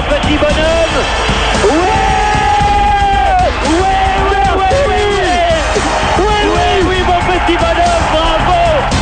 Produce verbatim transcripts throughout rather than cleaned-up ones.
mon petit bonhomme. Ouais, ouais, ouais, ouais, ouais, ouais, ouais, oui, mon petit bonhomme, bravo.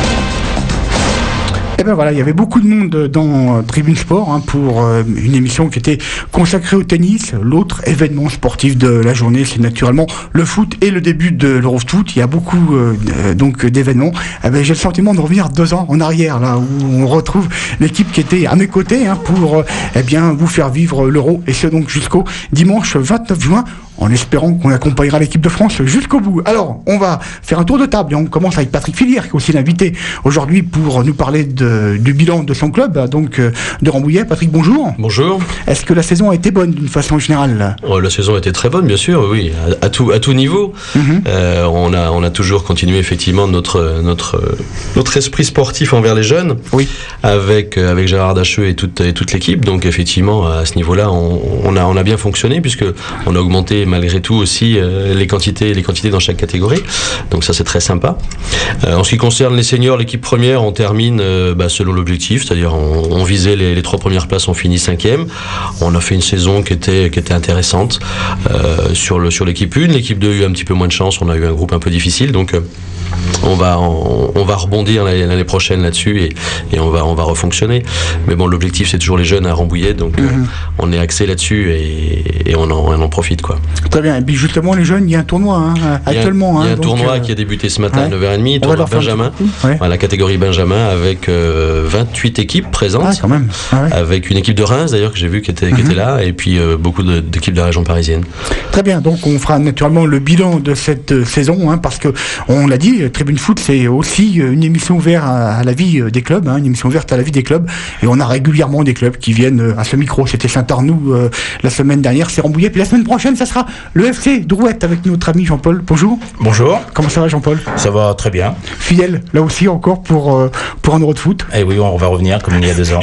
Et ben voilà, il y avait beaucoup de monde dans euh, Tribune Sport hein, pour euh, une émission qui était consacrée au tennis. L'autre événement sportif de la journée, c'est naturellement le foot et le début de l'Eurofoot. Il y a beaucoup euh, euh, donc d'événements. Eh ben, j'ai le sentiment de revenir deux ans en arrière, là où on retrouve l'équipe qui était à mes côtés hein, pour euh, eh bien vous faire vivre l'Euro, et ce donc jusqu'au dimanche vingt-neuf juin. En espérant qu'on accompagnera l'équipe de France jusqu'au bout. Alors, on va faire un tour de table et on commence avec Patrick Filière, qui est aussi l'invité aujourd'hui pour nous parler de, du bilan de son club, donc de Rambouillet. Patrick, bonjour. Bonjour. Est-ce que la saison a été bonne d'une façon générale ? Oh, la saison a été très bonne, bien sûr, oui, à, à tout à tout niveau. Mm-hmm. Euh, on a on a toujours continué effectivement notre notre notre esprit sportif envers les jeunes. Oui. Avec avec Gérard Dacheux et toute et toute l'équipe. Donc effectivement, à ce niveau-là, on, on a on a bien fonctionné puisque on a augmenté malgré tout aussi euh, les quantités les quantités dans chaque catégorie, donc ça c'est très sympa. Euh, en ce qui concerne les seniors, l'équipe première, on termine euh, bah, selon l'objectif, c'est-à-dire on, on visait les, les trois premières places, on finit cinquième. On a fait une saison qui était qui était intéressante euh, sur le sur l'équipe un. L'équipe deux a eu un petit peu moins de chance, on a eu un groupe un peu difficile, donc euh, on va on, on va rebondir l'année, l'année prochaine là-dessus et, et on va on va refonctionner. Mais bon, l'objectif c'est toujours les jeunes à Rambouillet, donc mm-hmm. euh, on est axé là-dessus et, et on en on en profite quoi. Très bien. Et puis justement les jeunes, il y a un tournoi hein, actuellement. Il y a un, hein, il y a un donc, tournoi euh... qui a débuté ce matin ouais. à neuf heures trente, tournoi Benjamin, ouais. à la catégorie Benjamin avec euh, vingt-huit équipes présentes, ah, quand même. Ah, ouais. avec une équipe de Reims d'ailleurs que j'ai vu qui était, mm-hmm. qui était là, et puis euh, beaucoup de, d'équipes de la région parisienne. Très bien. Donc on fera naturellement le bilan de cette euh, saison, hein, parce que on l'a dit, Tribune Foot c'est aussi une émission ouverte à, à la vie des clubs, hein, une émission ouverte à la vie des clubs, et on a régulièrement des clubs qui viennent à ce micro. C'était Saint-Arnoux euh, la semaine dernière, c'est Rambouillet, puis la semaine prochaine ça sera le F C Drouette avec notre ami Jean-Paul. Bonjour. Bonjour. Comment ça va Jean-Paul ? Ça va très bien. Fidèle là aussi encore pour euh, pour un Euro de foot. Eh oui, on va revenir comme il y a deux ans.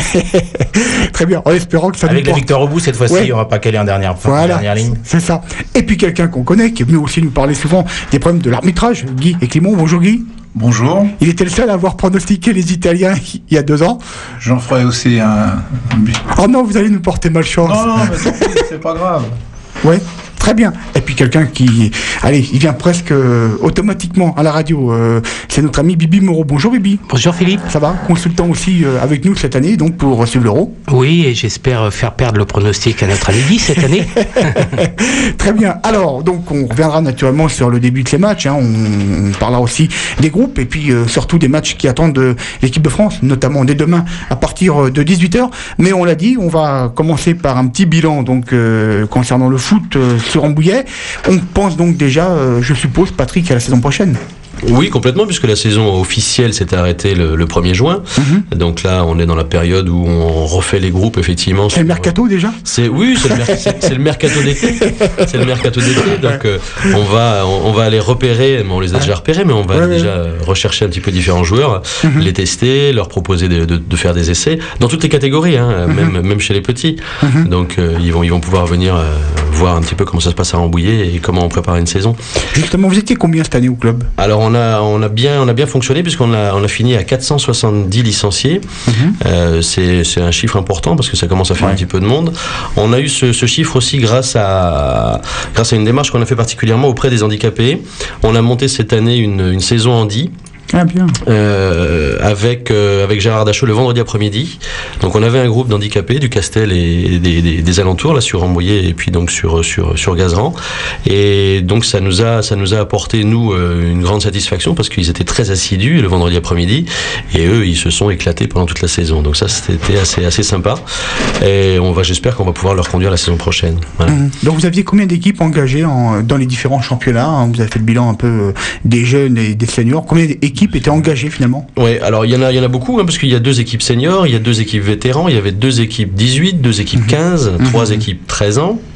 Très bien, en espérant que ça avec nous la porte. victoire au bout cette fois-ci, ouais. On va pas caler en dernière, voilà, en dernière ligne. C'est ça. Et puis quelqu'un qu'on connaît qui est venu aussi nous parler souvent des problèmes de l'arbitrage, Guy et Clément. Bonjour Guy. Bonjour. Il était le seul à avoir pronostiqué les Italiens il y a deux ans. J'en ferai aussi un. Oh non, vous allez nous porter malchance. Non, non, mais c'est, c'est pas grave. Ouais. Très bien. Et puis quelqu'un qui, allez, il vient presque euh, automatiquement à la radio. Euh, c'est notre ami Bibi Moreau. Bonjour Bibi. Bonjour Philippe. Ça va ? Consultant aussi euh, avec nous cette année, donc pour suivre l'Euro. Oui, et j'espère faire perdre le pronostic à notre ami Guy cette année. Très bien. Alors, donc on reviendra naturellement sur le début de ces matchs. Hein. On, on parlera aussi des groupes et puis euh, surtout des matchs qui attendent de l'équipe de France, notamment dès demain à partir de dix-huit heures. Mais on l'a dit, on va commencer par un petit bilan donc euh, concernant le foot. Euh, sur Rambouillet. On pense donc déjà, euh, je suppose, Patrick, à la saison prochaine. Oui, complètement, puisque la saison officielle s'est arrêtée le, le premier juin. Mm-hmm. Donc là, on est dans la période où on refait les groupes, effectivement. C'est sur, le mercato déjà c'est, Oui, c'est le, mer- c'est, c'est le mercato d'été. C'est le mercato d'été. Donc euh, on, va, on, on va aller repérer, on les a déjà repérés, mais on va ouais, déjà ouais. rechercher un petit peu différents joueurs, mm-hmm. les tester, leur proposer de, de, de faire des essais, dans toutes les catégories, hein, mm-hmm. même, même chez les petits. Mm-hmm. Donc euh, ils, vont, ils vont pouvoir venir euh, voir un petit peu comment ça se passe à Rambouillet et comment on prépare une saison. Justement, vous étiez combien cette année au club ? Alors, On a, on, a bien, on a bien fonctionné puisqu'on a, on a fini à quatre cent soixante-dix licenciés. Mmh. Euh, c'est, c'est un chiffre important parce que ça commence à faire ouais. un petit peu de monde. On a eu ce, ce chiffre aussi grâce à, grâce à une démarche qu'on a fait particulièrement auprès des handicapés. On a monté cette année une, une saison handi. Ah bien. Euh, avec euh, avec Gérard Dacheux le vendredi après-midi. Donc on avait un groupe d'handicapés du Castel et des, des, des alentours là sur Rambouillet et puis donc sur sur sur Gazeran. Et donc ça nous a ça nous a apporté nous euh, une grande satisfaction parce qu'ils étaient très assidus le vendredi après-midi et eux ils se sont éclatés pendant toute la saison. Donc ça c'était assez assez sympa. Et on va j'espère qu'on va pouvoir leur conduire la saison prochaine. Voilà. Mmh. Donc vous aviez combien d'équipes engagées en, dans les différents championnats hein, vous avez fait le bilan un peu euh, des jeunes et des seniors. Combien d'équipes étaient engagées finalement? Oui, alors il y en a, il y en a beaucoup, hein, parce qu'il y a deux équipes seniors, il y a deux équipes vétérans, il y avait deux équipes dix-huit, deux équipes quinze, mmh. trois mmh. équipes treize ans.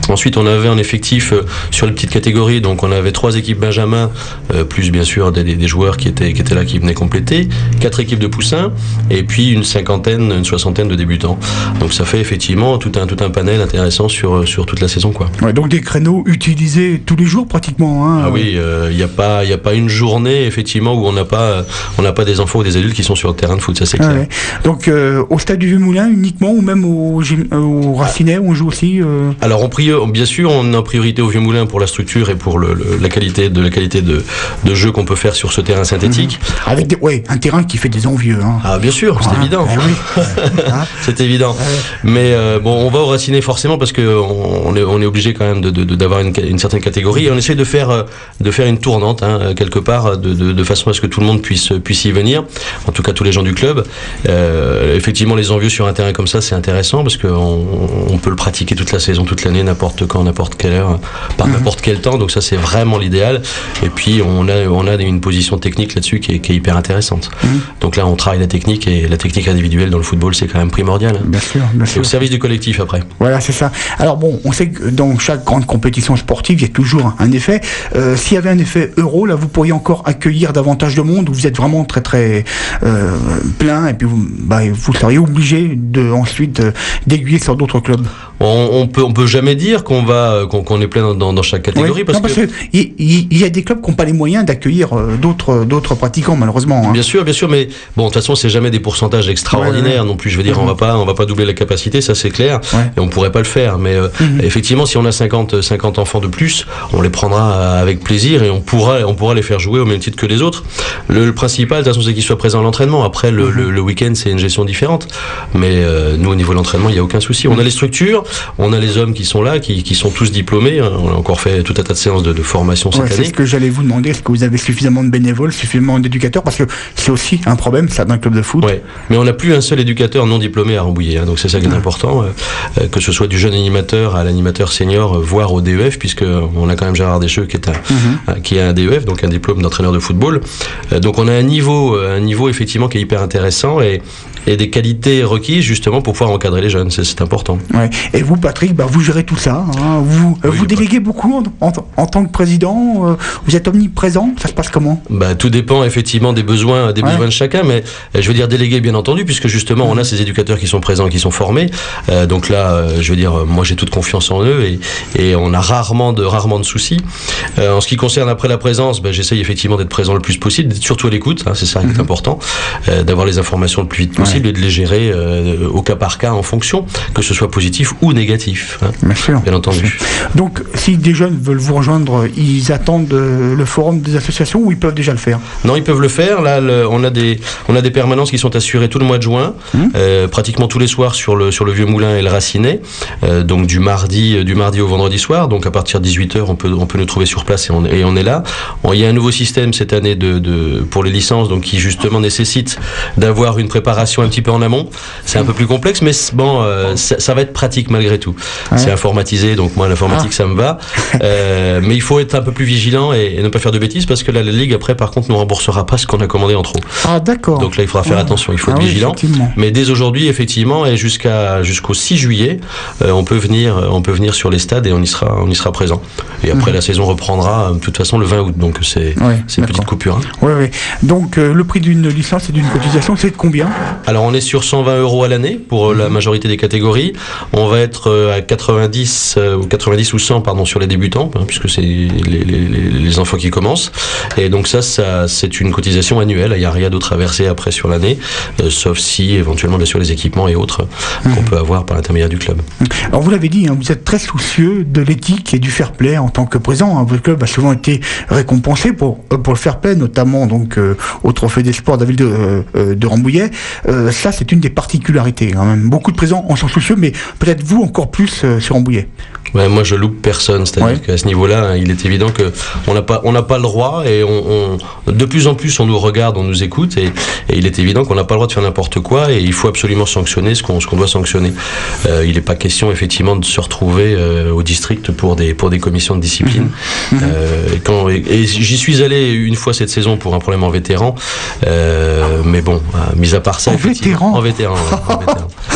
Ensuite, on avait un effectif euh, sur les petites catégories, donc on avait trois équipes Benjamin, euh, plus bien sûr des, des joueurs qui étaient, qui étaient là, qui venaient compléter, quatre équipes de poussins, et puis une cinquantaine, une soixantaine de débutants. Donc ça fait effectivement tout un, tout un panel intéressant sur, sur toute la saison, quoi. Ouais, donc des créneaux utilisés tous les jours pratiquement. Hein, ah oui, il euh, n'y a pas, il y a pas une journée effectivement où on n'a pas, on n'a pas des enfants ou des adultes qui sont sur le terrain de foot, ça c'est clair. Ah ouais. Donc euh, au stade du Vieux-Moulin uniquement, ou même au, au Racinet où on joue aussi euh... Alors on prie, bien sûr, on a en priorité au Vieux-Moulin pour la structure et pour le, le, la qualité de la qualité de, de jeu qu'on peut faire sur ce terrain synthétique. Mmh. Avec des, ouais, un terrain qui fait des envieux. Hein. Ah bien sûr, c'est ah, évident. Ah, oui. C'est évident. Ouais. Mais euh, bon, on va au Racinet forcément parce que on est, on est obligé quand même de, de, de, d'avoir une, une certaine catégorie et on essaie de faire, de faire une tournante hein, quelque part de, de, de façon à ce que tout le monde puisse, puisse y venir. En tout cas, tous les gens du club. Euh, effectivement, les envieux sur un terrain comme ça, c'est intéressant parce qu'on on peut le pratiquer toute la saison, toute l'année, n'importe quand, n'importe quelle heure, par mmh. n'importe quel temps. Donc ça, c'est vraiment l'idéal. Et puis, on a, on a une position technique là-dessus qui est, qui est hyper intéressante. Mmh. Donc là, on travaille la technique et la technique individuelle dans le football, c'est quand même primordial. Hein. Bien sûr, bien sûr. Et au service du collectif après. Voilà, c'est ça. Alors bon, on sait que dans chaque grande compétition sportive, il y a toujours un effet. Euh, s'il y avait un effet euro, là, vous pourriez encore accueillir davantage de monde, où vous êtes vraiment très très euh, plein, et puis vous, bah, vous seriez obligé de ensuite euh, d'aiguiller sur d'autres clubs. On, on peut on peut jamais dire qu'on va qu'on, qu'on est plein dans, dans, dans chaque catégorie oui. parce, non, parce que il y, y a des clubs qui n'ont pas les moyens d'accueillir euh, d'autres d'autres pratiquants malheureusement. Hein. Bien sûr, bien sûr, mais bon de toute façon c'est jamais des pourcentages extraordinaires ouais, ouais. non plus. Je veux dire, mmh. on va pas on va pas doubler la capacité, ça c'est clair, ouais. et on pourrait pas le faire. Mais euh, mmh. effectivement, si on a cinquante enfants de plus, on les prendra avec plaisir et on pourra on pourra les faire jouer au même titre que les autres. Le, le principal de toute façon c'est qu'ils soient présents à l'entraînement. Après le, mmh. le, le week-end c'est une gestion différente, mais euh, nous au niveau de l'entraînement il y a aucun souci. On a les structures, on a les hommes qui sont là, qui, qui sont tous diplômés. On a encore fait tout un tas de séances de, de formation cette ouais, année. C'est ce que j'allais vous demander. Est-ce que vous avez suffisamment de bénévoles, suffisamment d'éducateurs? Parce que c'est aussi un problème, ça, d'un club de foot. Ouais. Mais on n'a plus un seul éducateur non diplômé à Rambouillet. Hein, donc c'est ça qui est ouais. important. Euh, que ce soit du jeune animateur à l'animateur senior, voire au D E F, puisque on a quand même Gérard Descheux qui est un, mm-hmm. qui a un D E F, donc un diplôme d'entraîneur de football. Euh, donc on a un niveau, un niveau effectivement qui est hyper intéressant et, et des qualités requises justement pour pouvoir encadrer les jeunes. C'est, c'est important. Ouais. Et vous, Patrick, bah, vous gérez tout ça. Hein. Vous, oui, vous déléguez pas... beaucoup en, en, en tant que président. Euh, vous êtes omniprésent. Ça se passe comment? Bah, tout dépend effectivement des besoins, des ouais. besoins de chacun. Mais euh, je veux dire déléguer bien entendu, puisque justement on a ces éducateurs qui sont présents, qui sont formés. Euh, donc là, euh, je veux dire, moi j'ai toute confiance en eux et, et on a rarement de rarement de soucis. Euh, en ce qui concerne après la présence, bah, j'essaye effectivement d'être présent le plus possible, d'être surtout à l'écoute. Hein, c'est ça qui est mm-hmm. important, euh, d'avoir les informations le plus vite possible ouais. et de les gérer euh, au cas par cas en fonction, que ce soit positif ou négatif. Hein, bien sûr. Bien entendu. Donc, si des jeunes veulent vous rejoindre, ils attendent le forum des associations ou ils peuvent déjà le faire? Non, ils peuvent le faire. Là, le, on a des, on a des permanences qui sont assurées tout le mois de juin, mmh. euh, pratiquement tous les soirs sur le, sur le Vieux-Moulin et le Racinet. Euh, donc du mardi, du mardi au vendredi soir. Donc à partir de dix-huit heures, on peut, on peut nous trouver sur place et on, et on est là. Bon, il y a un nouveau système cette année de, de, pour les licences, donc qui justement nécessite d'avoir une préparation un petit peu en amont. C'est un peu plus complexe, mais bon, euh, ça, ça va être pratique malgré tout. Ouais. C'est informatisé, donc moi l'informatique ah. ça me va. Euh, mais il faut être un peu plus vigilant et, et ne pas faire de bêtises parce que là, la Ligue après par contre ne remboursera pas ce qu'on a commandé en trop. Ah d'accord. Donc là il faudra faire ah. attention, il faut ah, être oui, vigilant. Mais dès aujourd'hui effectivement et jusqu'à jusqu'au six juillet, euh, on peut venir, on peut venir sur les stades et on y sera, on y sera présent. Et après mmh. la saison reprendra de toute façon le vingt août, donc c'est, ouais, c'est une petite coupure. Hein. Oui, oui. Donc euh, le prix d'une licence et d'une cotisation, c'est de combien? Alors on est sur cent vingt euros à l'année pour mmh. la majorité des catégories. On va être à quatre-vingt-dix euh, ou quatre-vingt-dix ou cent pardon sur les débutants, hein, puisque c'est les, les, les enfants qui commencent. Et donc ça, ça c'est une cotisation annuelle. Il n'y a rien d'autre à verser après sur l'année, euh, sauf si éventuellement bien sûr les équipements et autres mmh. qu'on peut avoir par l'intermédiaire du club. Alors vous l'avez dit, hein, vous êtes très soucieux de l'éthique et du fair play en tant que président. Hein. Votre club a souvent été récompensé pour pour le fair play, notamment donc euh, au Trophée des Sports de la ville de, euh, de Rambouillet. Euh, ça, c'est une des particularités. Quand même. Beaucoup de présidents en sont soucieux, mais peut-être vous encore plus euh, sur Rambouillet. Ouais, moi je loupe personne, c'est-à-dire ouais. qu'à ce niveau-là, il est évident que on n'a pas, on n'a pas le droit et on, on, de plus en plus on nous regarde, on nous écoute et, et il est évident qu'on n'a pas le droit de faire n'importe quoi et il faut absolument sanctionner ce qu'on, ce qu'on doit sanctionner. Euh, il n'est pas question effectivement de se retrouver euh, au district pour des, pour des commissions de discipline. Mmh. Euh, et, quand, et, et j'y suis allé une fois cette saison pour un problème en vétéran, euh, mais bon, euh, mis à part ça, en vétéran, en vétéran, ouais, en vétéran.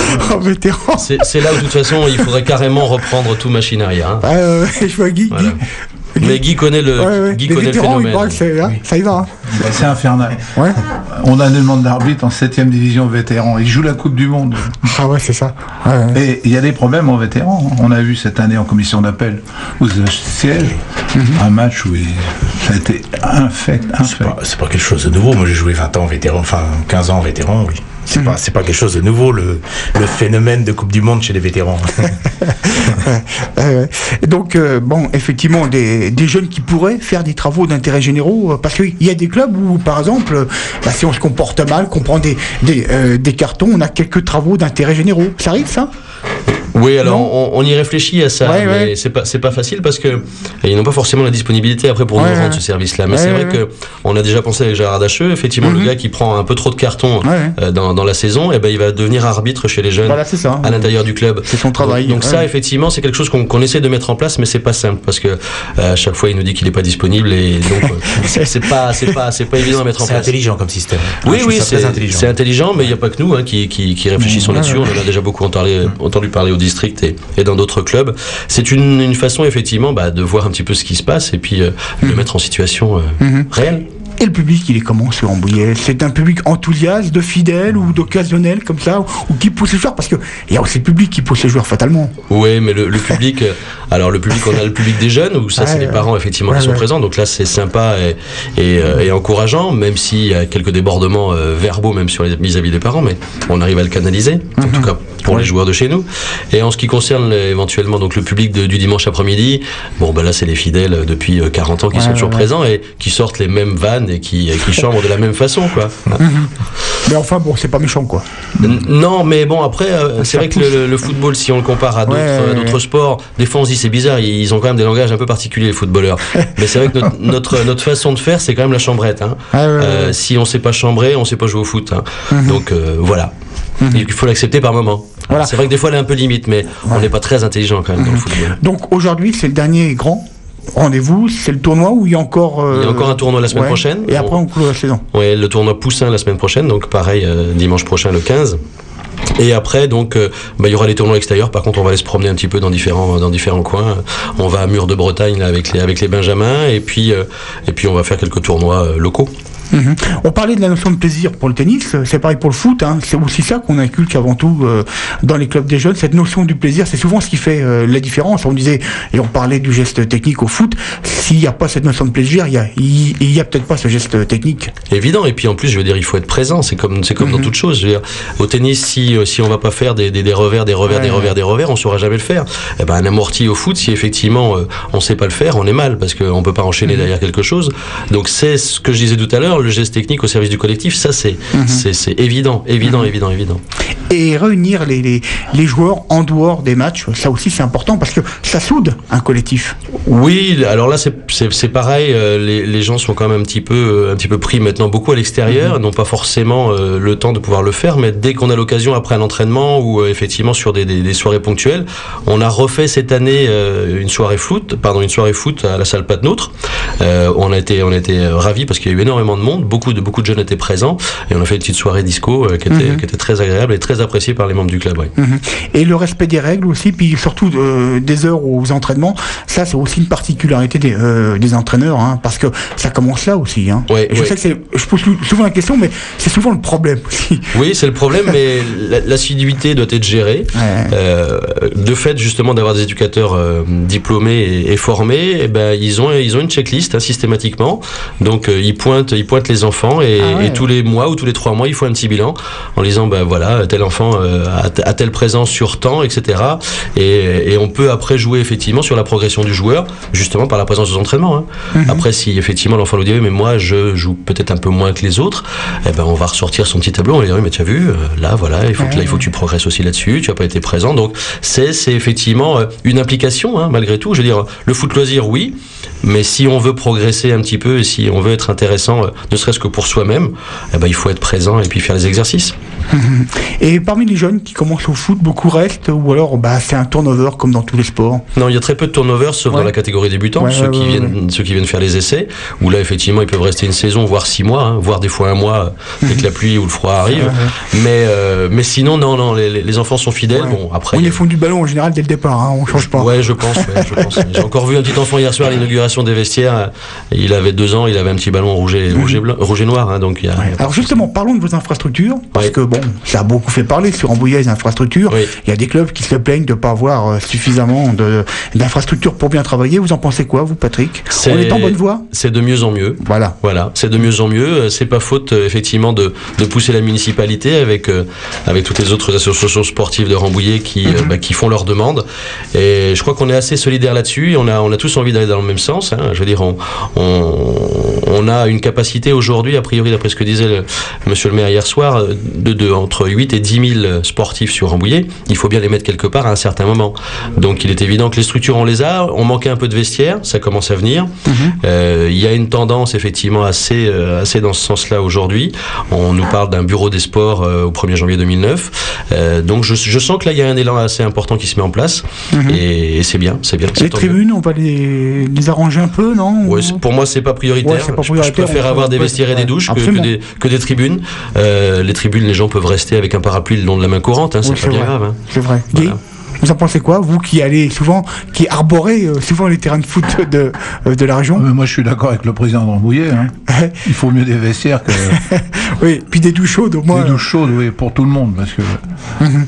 en vétéran. C'est, c'est là où de toute façon il faudrait carrément reprendre tout machineria. Hein. Ah, euh, je vois Guy. Voilà. Guy. Mais Guy connaît le, Ouais, ouais. Guy Les connaît le vétérans, il phénomène. paraît que c'est, hein, ça y va. Hein. Bah, c'est infernal. Ouais. On a une demande d'arbitre en septième division vétéran. Ils jouent la Coupe du Monde. Ah ouais, c'est ça. Ouais, ouais. Et il y a des problèmes en vétéran. On a vu cette année en commission d'appel où je siège Mm-hmm. un match où il- ça a été infect, C'est infect. pas, c'est pas quelque chose de nouveau. Moi, j'ai joué vingt ans en vétéran, enfin quinze ans en vétéran, oui. C'est pas, c'est pas quelque chose de nouveau, le, le phénomène de Coupe du Monde chez les vétérans. Ouais, ouais. Et donc, euh, bon, effectivement, des, des jeunes qui pourraient faire des travaux d'intérêt généraux, euh, parce qu'il y a des clubs où, par exemple, euh, bah, si on se comporte mal, qu'on prend des, des, euh, des cartons, on a quelques travaux d'intérêt généraux. Ça arrive, ça? Oui, alors Non. on, on y réfléchit à ça, Ouais, mais ouais. c'est pas c'est pas facile parce que ils n'ont pas forcément la disponibilité après pour Ouais, nous rendre ouais. ce service-là. Mais Ouais, c'est vrai ouais. que on a déjà pensé avec Gérard Dacheux, effectivement, Mhm. le gars qui prend un peu trop de cartons Ouais. euh, dans, dans la saison, et ben il va devenir arbitre chez les jeunes Voilà, c'est ça. à l'intérieur du club. C'est son travail. Donc, donc Ouais. ça, effectivement, c'est quelque chose qu'on qu'on essaie de mettre en place, mais c'est pas simple parce que euh, à chaque fois il nous dit qu'il est pas disponible et donc euh, c'est c'est pas c'est pas c'est pas évident à mettre en C'est place. intelligent comme système. Oui, Je trouve oui, ça c'est très intelligent. c'est intelligent, mais il n'y a pas que nous hein, qui, qui, qui réfléchissons Ouais, là-dessus. ouais. On en a déjà beaucoup entendu, entendu parler au district et, et dans d'autres clubs. C'est une, une façon, effectivement, bah, de voir un petit peu ce qui se passe et puis euh, de le mettre en situation euh, Mhm. réelle. Et le public, il est comment sur Rambouillet? C'est un public enthousiaste, de fidèle ou d'occasionnel comme ça, ou, ou qui pousse les joueurs? Parce qu'il y a aussi le public qui pousse les joueurs fatalement. Oui, mais le, le public, euh, alors le public, on a le public des jeunes, où ça, c'est Ouais, les ouais. parents, effectivement, Ouais, qui sont ouais. présents. Donc là, c'est sympa et, et, euh, et encourageant, même s'il y a quelques débordements euh, verbaux, même sur les vis-à-vis des parents, mais on arrive à le canaliser, en tout cas pour Ouais. les joueurs de chez nous. Et en ce qui concerne euh, éventuellement donc le public de- du dimanche après-midi, bon, ben là, c'est les fidèles euh, depuis euh, quarante ans qui Ouais, sont ouais, toujours ouais. présents et qui sortent les mêmes vannes et qui, et qui chantent de la même façon, quoi. Mais enfin, bon, c'est pas méchant, quoi. N- Non, mais bon, après, euh, c'est Ça vrai que pousse. le, le football, si on le compare à d'autres, Ouais, à ouais, d'autres ouais. sports, des fois on se dit c'est bizarre, ils ils ont quand même des langages un peu particuliers, les footballeurs. Mais c'est vrai que notre, notre, notre façon de faire, c'est quand même la chambrette. Hein. Ah, ouais, ouais, Euh, ouais. si on sait pas chambrer, on sait pas jouer au foot. Hein. Donc euh, voilà. Il faut l'accepter par moment. Voilà. C'est vrai que des fois, elle est un peu limite, mais on n'est pas très intelligent quand même dans le football. Donc aujourd'hui, c'est le dernier grand rendez-vous, c'est le tournoi où il y a encore... euh, Il y a encore un tournoi la semaine ouais. prochaine. Et après, on clôt la saison. Ouais, le tournoi Poussin la semaine prochaine, donc pareil, euh, dimanche prochain, le quinze. Et après, donc, euh, bah, il y aura les tournois extérieurs. Par contre, on va aller se promener un petit peu dans différents, dans différents coins. On va à Mur de Bretagne là, avec les, avec les Benjamins, et puis, euh, et puis on va faire quelques tournois euh, locaux. Mhm. On parlait de la notion de plaisir pour le tennis, c'est pareil pour le foot, hein. C'est aussi ça qu'on inculque avant tout euh, dans les clubs des jeunes, cette notion du plaisir, c'est souvent ce qui fait euh, la différence. On disait, et on parlait du geste technique au foot, s'il n'y a pas cette notion de plaisir, il y a, il, il y a peut-être pas ce geste technique. Évident. Et puis en plus, je veux dire, il faut être présent. C'est comme, c'est comme dans toute chose. Je veux dire, au tennis, si, euh, si on va pas faire des, des, des revers, des revers, Ouais, des ouais. revers, des revers, on saura jamais le faire. Eh ben, un amorti au foot, si effectivement euh, on sait pas le faire, on est mal parce qu'on peut pas enchaîner derrière quelque chose. Donc c'est ce que je disais tout à l'heure, le geste technique au service du collectif, ça c'est, c'est, c'est évident, évident, évident, évident. Et réunir les, les, les joueurs en dehors des matchs, ça aussi c'est important parce que ça soude un collectif. Oui, alors là c'est, c'est, c'est pareil, euh, les, les gens sont quand même un petit peu, euh, un petit peu pris maintenant beaucoup à l'extérieur, n'ont pas forcément euh, le temps de pouvoir le faire, mais dès qu'on a l'occasion après un entraînement ou euh, effectivement sur des, des, des soirées ponctuelles, on a refait cette année euh, une soirée foot, pardon une soirée foot à la salle Patnoutre. Euh, on a été, on a été ravis parce qu'il y a eu énormément de monde, beaucoup de beaucoup de jeunes étaient présents et on a fait une petite soirée disco euh, qui était, Mhm. qui était très agréable et très appréciée par les membres du club. Ouais. Mhm. Et le respect des règles aussi, puis surtout euh, des heures aux entraînements, ça c'est aussi une particularité des, euh, des entraîneurs, hein, parce que ça commence là aussi. Hein. Ouais, Et je ouais. sais que c'est, je pose souvent la question, mais c'est souvent le problème aussi. Oui, c'est le problème, mais la- l'assiduité doit être gérée. Ouais. Euh, de fait, justement, d'avoir des éducateurs euh, diplômés et, et formés, eh ben, ils ont ils ont une checklist hein, systématiquement. Donc, euh, ils pointent ils pointent les enfants et, Ah ouais. et tous les mois ou tous les trois mois, il faut un petit bilan en disant ben voilà, tel enfant euh, a, t- a telle présence sur temps, et cetera. Et, et on peut après jouer effectivement sur la progression du joueur, justement par la présence aux entraînements. Hein. Mhm. Après, si effectivement l'enfant nous dit oui, mais moi je joue peut-être un peu moins que les autres, eh ben on va ressortir son petit tableau, on va lui dire oui, mais tu as vu, euh, là voilà, il faut que là, il faut que tu progresses aussi là-dessus, tu n'as pas été présent. Donc c'est c'est effectivement euh, une implication hein, malgré tout. Je veux dire, le foot loisir oui, mais si on veut progresser un petit peu et si on veut être intéressant, euh, ne serait-ce que pour soi-même, eh ben il faut être présent et puis faire les exercices. Et parmi les jeunes qui commencent au foot, beaucoup restent ou alors bah, c'est un turnover comme dans tous les sports? Non, il y a très peu de turnover, sauf ouais. dans la catégorie débutant, ouais, ceux, ouais, qui ouais, viennent, ouais. ceux qui viennent faire les essais, où là effectivement ils peuvent rester une saison, voire six mois, hein, voire des fois un mois dès que la pluie ou le froid arrive. Ouais, ouais. Mais, euh, mais sinon, non, non, les, les enfants sont fidèles. Ouais. Bon, après, on les font du ballon en général dès le départ, hein, on change pas. Ouais, je pense. Ouais, je pense. J'ai encore vu un petit enfant hier soir à l'inauguration des vestiaires. Il avait deux ans, il avait un petit ballon rouge et, rouge et, blanc, rouge et noir. Hein, donc il y a, ouais. Alors justement, parlons de vos infrastructures, parce ouais. que bon, ça a beaucoup fait parler sur Rambouillet, les infrastructures. Oui. Il y a des clubs qui se plaignent de ne pas avoir euh, suffisamment de, d'infrastructures pour bien travailler. Vous en pensez quoi, vous, Patrick? C'est, on est en bonne voie? C'est de mieux en mieux. Voilà. Voilà, c'est de mieux en mieux. C'est pas faute, effectivement, de, de pousser la municipalité avec, euh, avec toutes les autres associations sportives de Rambouillet qui, mm-hmm. euh, bah, qui font leurs demandes. Et je crois qu'on est assez solidaires là-dessus. On a, on a tous envie d'aller dans le même sens. Hein. Je veux dire, on, on, on a une capacité aujourd'hui, a priori, d'après ce que disait le, monsieur le maire hier soir, de, de entre huit et dix mille sportifs sur Rambouillet. Il faut bien les mettre quelque part à un certain moment. Donc il est évident que les structures, on les a. On manquait un peu de vestiaires, ça commence à venir. Mm-hmm. Euh, il y a une tendance effectivement assez, euh, assez dans ce sens-là aujourd'hui. On nous parle d'un bureau des sports euh, au premier janvier deux mille neuf. Euh, donc je, je sens que là il y a un élan assez important qui se met en place. Mm-hmm. et, et c'est bien, c'est bien. Les tribunes, on va les, les arranger un peu, non? Ouais, pour moi c'est pas prioritaire. Ouais, c'est pas prioritaire. Je, je préfère avoir des vestiaires et des douches que, que, des, que des tribunes. Euh, les tribunes, les gens peuvent rester avec un parapluie le long de la main courante, hein, c'est, ouais, c'est pas bien grave. Hein. C'est vrai. Voilà. Vous en pensez quoi, vous qui allez souvent, qui arborez euh, souvent les terrains de foot de, euh, de la région? euh, Moi je suis d'accord avec le président de Rambouillet. Hein. Il faut mieux des vestiaires que... oui, puis des douches chaudes au moins. Des douches chaudes, oui, pour tout le monde. Parce que... mm-hmm.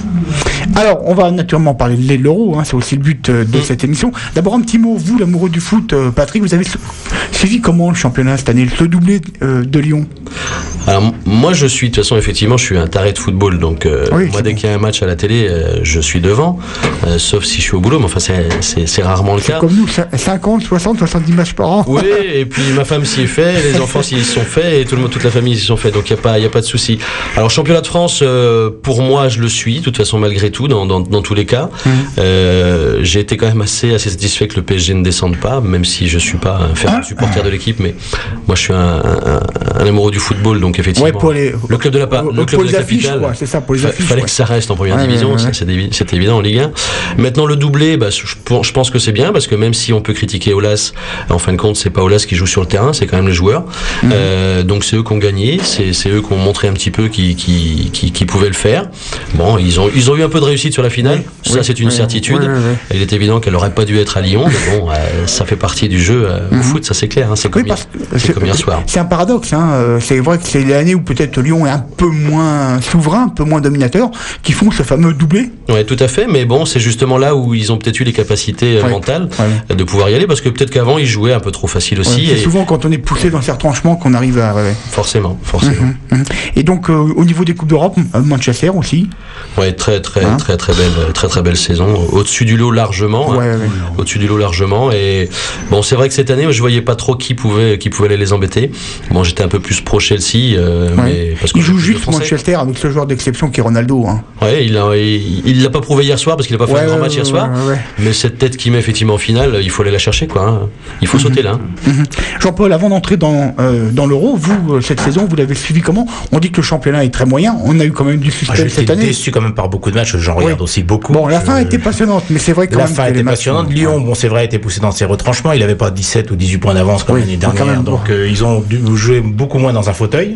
Alors, on va naturellement parler de l'Euro, hein, c'est aussi le but euh, de mmh. cette émission. D'abord, un petit mot, vous, l'amoureux du foot, euh, Patrick, vous avez suivi comment le championnat cette année, le doublé euh, de Lyon? Alors, moi, je suis, de toute façon, effectivement, je suis un taré de football, donc euh, oui, moi, dès bon. qu'il y a un match à la télé, euh, je suis devant, euh, sauf si je suis au boulot, mais enfin, c'est, c'est, c'est rarement le c'est cas. Comme nous, cinquante, soixante, soixante-dix matchs par an. Oui, et puis ma femme s'y est fait, les enfants s'y sont faits, et tout le monde, toute la famille s'y sont fait, donc il n'y a pas, il y a pas de souci. Alors, championnat de France, euh, pour moi, je le suis, de toute façon, malgré tout, dans, dans, dans tous les cas. Mmh. Euh, j'ai été quand même assez, assez satisfait que le P S G ne descende pas, même si je suis pas un fervent supporter de l'équipe, mais moi je suis un, un, un amoureux du football, donc effectivement, ouais, pour les, le club de la, le pour club les de la affiches, capitale, quoi, c'est ça, pour les fa- affiches, fallait ouais. que ça reste en première ouais, division, ouais, ouais. Ça, c'est, évi- c'est évident en Ligue un. Maintenant le doublé, bah, je, je pense que c'est bien, parce que même si on peut critiquer Aulas, en fin de compte c'est pas Aulas qui joue sur le terrain, c'est quand même les joueurs. Mmh. Euh, donc c'est eux qui ont gagné, c'est, c'est eux qui ont montré un petit peu qui, qui, qui, qui pouvaient le faire. Bon, ils ont, ils ont eu un peu de réussite sur la finale, oui, ça oui, c'est une oui, certitude. Oui, oui, oui. Il est évident qu'elle n'aurait pas dû être à Lyon, mais bon, euh, ça fait partie du jeu euh, mmh. au foot, ça c'est clair. Hein, c'est, oui, comme, hier, c'est, c'est comme hier soir. C'est un paradoxe, hein, c'est vrai que c'est l'année où peut-être Lyon est un peu moins souverain, un peu moins dominateur, qui font ce fameux doublé. Oui, tout à fait, mais bon, c'est justement là où ils ont peut-être eu les capacités euh, oui, mentales oui. de pouvoir y aller, parce que peut-être qu'avant ils jouaient un peu trop facile aussi. Oui, c'est et... souvent quand on est poussé dans ces retranchements qu'on arrive à... Ouais, ouais. Forcément, forcément. Mmh, mmh. Et donc euh, au niveau des Coupes d'Europe, Manchester aussi. Oui, très très, hein très très belle, très très belle saison, au-dessus du lot largement, ouais, hein, ouais. au-dessus du lot largement. Et bon, c'est vrai que cette année, je voyais pas trop qui pouvait, qui pouvait aller les embêter. Bon, j'étais un peu plus pro Chelsea, euh, ouais. mais parce que il joue juste Manchester avec ce joueur d'exception qui est Ronaldo. Hein. Ouais, il a, il, il l'a pas prouvé hier soir parce qu'il a pas fait ouais, un grand match hier soir. Ouais, ouais. Mais cette tête qu'il met effectivement en finale, il faut aller la chercher, quoi. Hein. Il faut mm-hmm. sauter là. Hein. Mm-hmm. Jean-Paul, avant d'entrer dans euh, dans l'Euro, vous euh, cette saison, vous l'avez suivi comment? On dit que le championnat est très moyen. On a eu quand même du suspense ah, cette année. J'étais déçu quand même par beaucoup de matchs. J'en regarde oui. aussi beaucoup. Bon, la fin a été passionnante, mais c'est vrai que la fin a été passionnante. Matchs, Lyon, ouais. bon, c'est vrai, a été poussé dans ses retranchements. Il avait pas dix-sept ou dix-huit points d'avance comme oui, l'année dernière. Même, donc bon. euh, ils ont dû jouer beaucoup moins dans un fauteuil.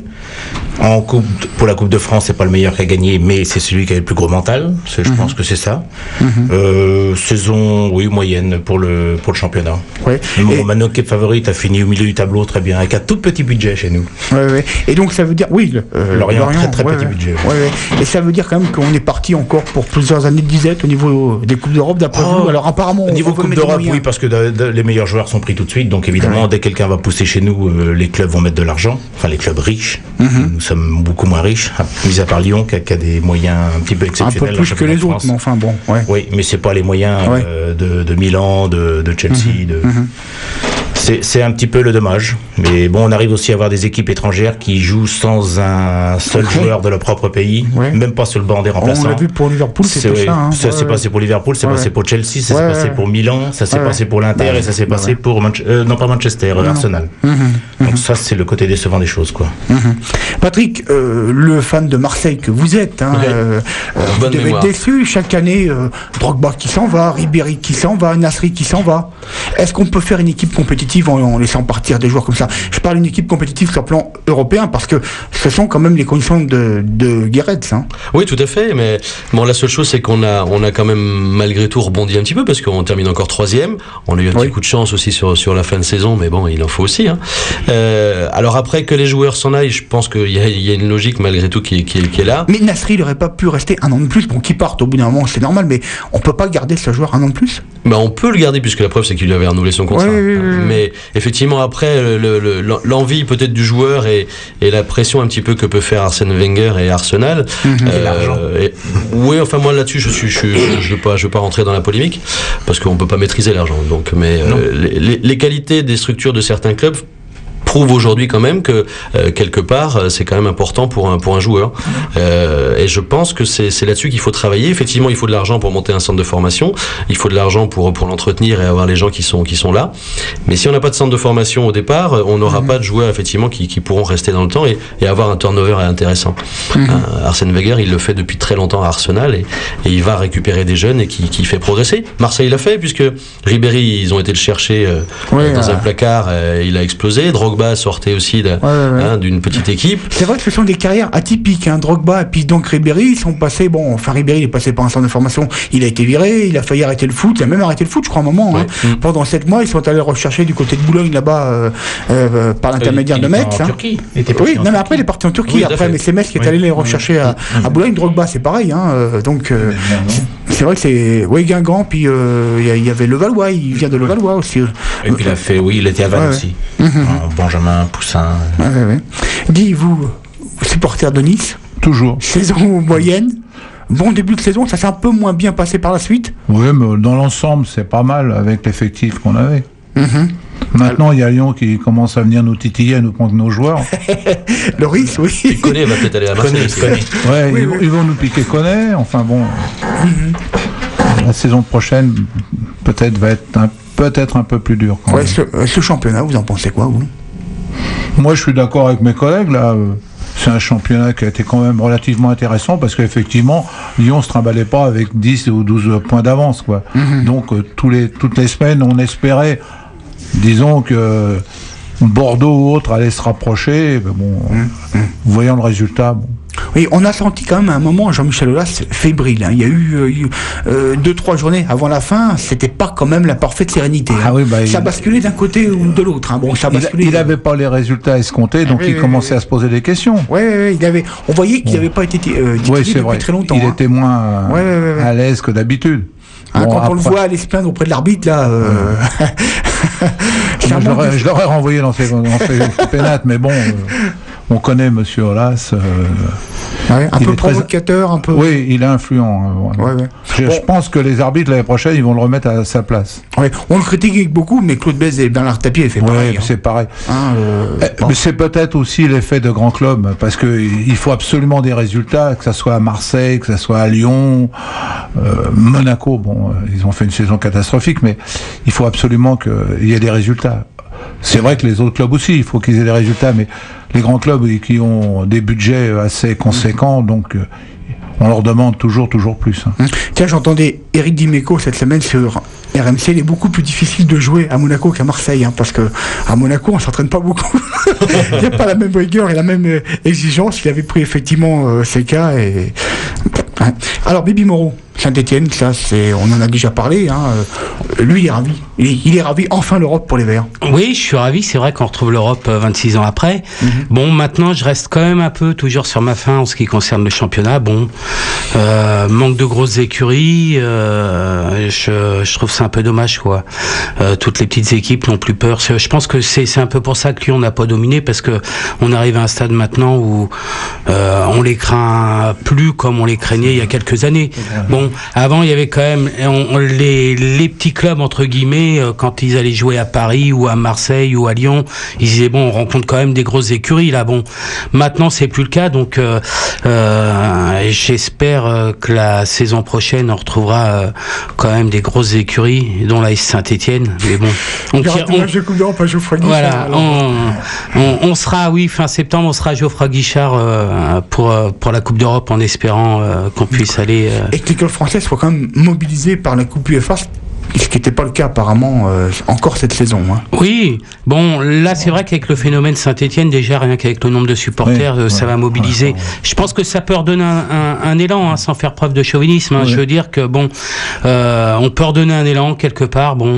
En coupe, pour la Coupe de France, c'est pas le meilleur qui a gagné, mais c'est celui qui a le plus gros mental. C'est, je mm-hmm. pense que c'est ça. Mm-hmm. Euh, saison, oui, moyenne pour le pour le championnat. Ouais. Mon Mano qui est favorite a fini au milieu du tableau très bien, avec un tout petit budget chez nous. Ouais, ouais. Et donc ça veut dire, oui, euh, Lorient, Lorient, très très ouais, petit ouais. budget. Ouais, ouais. Et ça veut dire quand même qu'on est parti encore pour plusieurs années de disette au niveau des Coupes d'Europe, d'après oh, vous. Alors apparemment, au niveau Coupe d'Europe, oui, parce que de, de, les meilleurs joueurs sont pris tout de suite. Donc évidemment, ouais. dès que quelqu'un va pousser chez nous, euh, les clubs vont mettre de l'argent. Enfin, les clubs riches. Mm-hmm. Nous sommes beaucoup moins riches, mis à part Lyon, qui a, qui a des moyens un petit peu exceptionnels. Un peu plus que les autres, mais enfin bon. Ouais. Oui, mais c'est pas les moyens ouais. euh, de, de Milan, de, de Chelsea. Mm-hmm. De... Mm-hmm. C'est, c'est un petit peu le dommage. Mais bon, on arrive aussi à avoir des équipes étrangères qui jouent sans un seul joueur de leur propre pays, ouais. même pas sur le banc des remplaçants. On l'a vu pour Liverpool, c'était c'est, ça. Hein. Ça ouais, s'est ouais. passé pour Liverpool, c'est ouais. passé pour Chelsea, ça ouais, s'est passé ouais. pour Milan, ça s'est ouais. passé pour l'Inter bah, et ça s'est passé ouais. pour Manche- euh, non pas Manchester, non, Arsenal. Non. Mmh, Donc mmh. ça, c'est le côté décevant des choses, quoi. Mmh. Patrick, euh, le fan de Marseille que vous êtes, hein, ouais. euh, vous devez mémoire. être déçu chaque année. Euh, Drogba qui s'en va, Ribéry qui s'en va, Nasri qui s'en va. Est-ce qu'on peut faire une équipe compétitive en, en laissant partir des joueurs comme ça? Je parle d'une équipe compétitive sur le plan européen parce que ce sont quand même les conditions de, de Guéretz. Hein. Oui, tout à fait. Mais bon, la seule chose, c'est qu'on a, on a quand même malgré tout rebondi un petit peu parce qu'on termine encore troisième. On a eu un oui. petit coup de chance aussi sur sur la fin de saison, mais bon, il en faut aussi. Hein. Euh, alors après que les joueurs s'en aillent, je pense qu'il y a, il y a une logique malgré tout qui, qui, qui est là. Mais Nasri, il n'aurait pas pu rester un an de plus. Bon, qu'il parte au bout d'un moment, c'est normal, mais on peut pas garder ce joueur un an de plus. Ben, on peut le garder puisque la preuve c'est qu'il lui avait renouvelé son contrat. Oui, oui, oui. Mais effectivement après le, le, l'envie peut-être du joueur et, et la pression un petit peu que peut faire Arsène Wenger et Arsenal. Mmh, euh, et l'argent. Et, oui, enfin moi là-dessus je suis, je suis, je, je veux pas, je veux pas rentrer dans la polémique parce qu'on peut pas maîtriser l'argent. Donc, mais euh, les, les qualités des structures de certains clubs prouve aujourd'hui quand même que euh, quelque part euh, c'est quand même important pour un pour un joueur euh, et je pense que c'est c'est là-dessus qu'il faut travailler. Effectivement, il faut de l'argent pour monter un centre de formation, il faut de l'argent pour pour l'entretenir et avoir les gens qui sont qui sont là. Mais si on n'a pas de centre de formation au départ, on n'aura mmh. pas de joueurs effectivement qui qui pourront rester dans le temps et, et avoir un turnover intéressant. Mmh. Euh, Arsène Wenger, il le fait depuis très longtemps à Arsenal et, et il va récupérer des jeunes et qui qui fait progresser. Marseille l'a fait puisque Ribéry, ils ont été le chercher euh, ouais, dans euh... un placard, euh, il a explosé. Drogba sortait aussi de, ouais, ouais. Hein, d'une petite équipe. C'est vrai que ce sont des carrières atypiques. Hein. Drogba et puis donc Ribéry, ils sont passés. Bon, enfin Ribéry, il est passé par un centre de formation. Il a été viré. Il a failli arrêter le foot. Il a même arrêté le foot, je crois, à un moment. Ouais. Hein. Mmh. Pendant sept mois, ils sont allés rechercher du côté de Boulogne là-bas euh, euh, par l'intermédiaire il, de Metz. En hein. Turquie. Il était oui, non mais après il est parti en Turquie. Oui, après, mais c'est Metz qui est oui. allé les rechercher oui. à, à Boulogne. Drogba, c'est pareil. Hein. Euh, donc euh, c'est, c'est vrai que c'est oui Guingamp. Puis il euh, y, y avait Levallois. Il vient de Levallois aussi. Et puis il a fait, oui, il était à Vannes ouais, aussi. Ouais. Mmh. Benjamin Poussin. Ouais, ouais, ouais. Guy, vous, supporter de Nice, toujours. Saison moyenne, bon début de saison, ça s'est un peu moins bien passé par la suite. Oui, mais dans l'ensemble, c'est pas mal avec l'effectif qu'on avait. Mm-hmm. Maintenant, il y a Lyon qui commence à venir nous titiller, à nous prendre nos joueurs. Loris, oui. Il connaît, va peut-être aller à Marseille. Ouais, oui, ils, oui. ils vont nous piquer Koné. Enfin bon, mm-hmm. la saison prochaine, peut-être va être un, peut-être un peu plus dure. Quand ouais, même. Ce, ce championnat, vous en pensez quoi, vous? Moi, je suis d'accord avec mes collègues, là. C'est un championnat qui a été quand même relativement intéressant parce qu'effectivement, Lyon ne se trimballait pas avec dix ou douze points d'avance, quoi. Mm-hmm. Donc, euh, tous les, toutes les semaines, on espérait, disons que Bordeaux ou autre allait se rapprocher. Ben bon, mm-hmm. voyant le résultat, bon. Oui, on a senti quand même à un moment Jean-Michel Aulas fébrile. Hein. Il y a eu, euh, eu euh, deux, trois journées avant la fin, c'était pas quand même la parfaite sérénité. Hein. Ah oui, bah, ça il... basculait d'un côté ou de l'autre. Hein. Bon, ça basculait. Il n'avait pas les résultats escomptés, donc ah, oui, il oui, commençait oui. à se poser des questions. Oui, oui, il avait. On voyait qu'il n'avait bon. pas été euh, oui, depuis vrai. très longtemps. Il hein. était moins ouais, ouais, ouais. à l'aise que d'habitude. Hein, bon, quand après... on le voit aller se plaindre auprès de l'arbitre, là. Euh... Moi, je, l'aurais, je l'aurais renvoyé dans ses, dans ses pénates, mais bon, euh, on connaît Monsieur Aulas. Euh, ouais, un peu provocateur, très... un peu. Oui, il est influent. Euh, ouais, ouais. Je, bon. je pense que les arbitres l'année prochaine, ils vont le remettre à sa place. Ouais, on le critique beaucoup, mais Claude Bèze et Bernard Tapie, il fait ouais, pareil. Hein. C'est pareil. Hein, euh, eh, mais c'est peut-être aussi l'effet de grands clubs, parce que il faut absolument des résultats, que ça soit à Marseille, que ça soit à Lyon, euh, Monaco. Bon, euh, ils ont fait une saison catastrophique, mais il faut absolument qu'il y ait des résultats. C'est vrai que les autres clubs aussi, il faut qu'ils aient des résultats, mais les grands clubs qui ont des budgets assez conséquents, donc on leur demande toujours, toujours plus. Hein. Tiens, j'entendais Eric Dimeco cette semaine sur R M C. Il est beaucoup plus difficile de jouer à Monaco qu'à Marseille, hein, parce que à Monaco, on s'entraîne pas beaucoup. Il n'y a pas la même rigueur et la même euh, exigence. Il avait pris effectivement euh, ses cas. Et... Hein. Alors, Bibi Moreau, Saint-Etienne, ça, c'est, on en a déjà parlé. Hein. Lui, il est ravi. Il est, il est ravi. Enfin, l'Europe pour les Verts. Oui, je suis ravi. C'est vrai qu'on retrouve l'Europe vingt-six ans après. Mm-hmm. Bon, maintenant, je reste quand même un peu toujours sur ma faim en ce qui concerne le championnat. Bon, euh, manque de grosses écuries. Euh, je, je trouve ça un peu dommage, quoi. Euh, toutes les petites équipes n'ont plus peur. Je pense que c'est, c'est un peu pour ça que Lyon n'a pas dominé, parce que on arrive à un stade maintenant où euh, on les craint plus comme on les craignait il y a quelques années. Bon, bon, avant il y avait quand même on, on, les, les petits clubs entre guillemets, euh, quand ils allaient jouer à Paris ou à Marseille ou à Lyon, ils disaient bon, on rencontre quand même des grosses écuries là. Bon, maintenant c'est plus le cas, donc euh, euh, j'espère euh, que la saison prochaine on retrouvera euh, quand même des grosses écuries, dont la S Saint-Étienne. Mais bon, on, tire, on, voilà, on, on, on sera, oui, fin septembre, on sera à Geoffroy Guichard euh, pour pour la Coupe d'Europe, en espérant euh, qu'on puisse aller. Euh... Et que l'école française soit quand même mobilisée par la Coupe UEFA. Ce qui n'était pas le cas apparemment euh, encore cette saison. Hein. Oui, bon, là c'est vrai qu'avec le phénomène Saint-Étienne, déjà rien qu'avec le nombre de supporters, oui, euh, ça ouais, va mobiliser. Ouais, ouais. Je pense que ça peut redonner un, un, un élan, hein, sans faire preuve de chauvinisme. Hein. Oui. Je veux dire que bon, euh, on peut redonner un élan quelque part. Bon,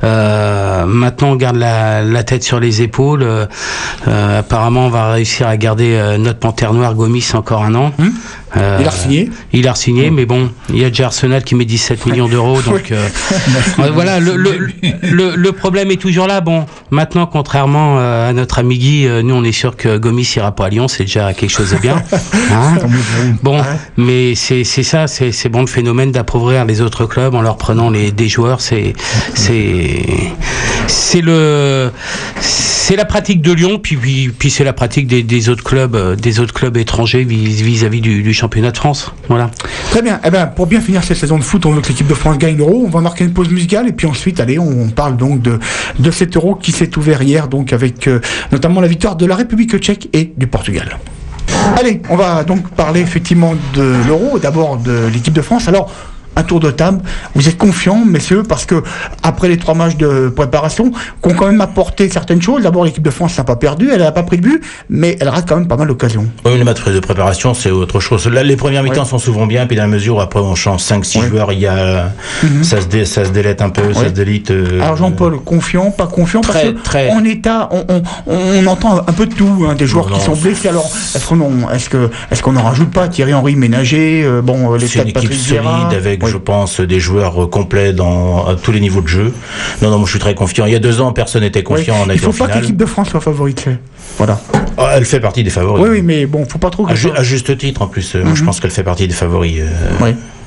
euh, maintenant on garde la, la tête sur les épaules. Euh, euh, apparemment, on va réussir à garder euh, notre panthère noire Gomis encore un an. Hum Euh, il a signé. Il a signé, mais bon, il y a déjà Arsenal qui met dix-sept millions d'euros, donc euh, euh, voilà. Le, le, le, le problème est toujours là. Bon, maintenant, contrairement euh, à notre ami Guy, euh, nous on est sûr que Gomis ira pas à Lyon, c'est déjà quelque chose de bien. Hein, bon, mais c'est c'est ça, c'est c'est bon le phénomène d'appauvrir les autres clubs en leur prenant les des joueurs, c'est c'est c'est le c'est la pratique de Lyon, puis puis, puis c'est la pratique des, des autres clubs, euh, des autres clubs étrangers vis-à-vis du, du championnat de France. Voilà. Très bien. Eh ben, pour bien finir cette saison de foot, on veut que l'équipe de France gagne l'Euro. On va marquer une pause musicale et puis ensuite, allez, on parle donc de de cet Euro qui s'est ouvert hier, donc avec euh, notamment la victoire de la République tchèque et du Portugal. Allez, on va donc parler effectivement de l'Euro, d'abord de l'équipe de France. Alors, un tour de table, vous êtes confiants, messieurs, parce que après les trois matchs de préparation, qu'on quand même apporté certaines choses. D'abord, l'équipe de France n'a pas perdu, elle n'a pas pris de but, mais elle rate quand même pas mal d'occasions. Oui, les matchs de préparation, c'est autre chose. Là, les premières mi-temps ouais. sont souvent bien, puis dans la mesure où après on change cinq six ouais. joueurs, il y a mm-hmm. ça se dé, ça se délète un peu, ouais. ça se délite. Euh, Alors Jean-Paul, confiant, pas confiant, très, parce que très. en état, on, on, on entend un peu de tout, hein, des joueurs non, qui sont blessés. Alors, est-ce qu'on est-ce que est-ce qu'on n'en rajoute pas? Thierry Henry ménager, euh, bon, les c'est une équipe solide avec, ouais. je pense, des joueurs complets dans à tous les niveaux de jeu. Non, non, moi je suis très confiant. Il y a deux ans, personne n'était confiant oui. en étant Il faut pas que l'équipe de France soit favorite. Voilà. Oh, elle fait partie des favoris. Oui, oui, mais bon, faut pas trop. À, ju- à juste titre, en plus. Mm-hmm. Moi, je pense qu'elle fait partie des favoris. Euh... Oui.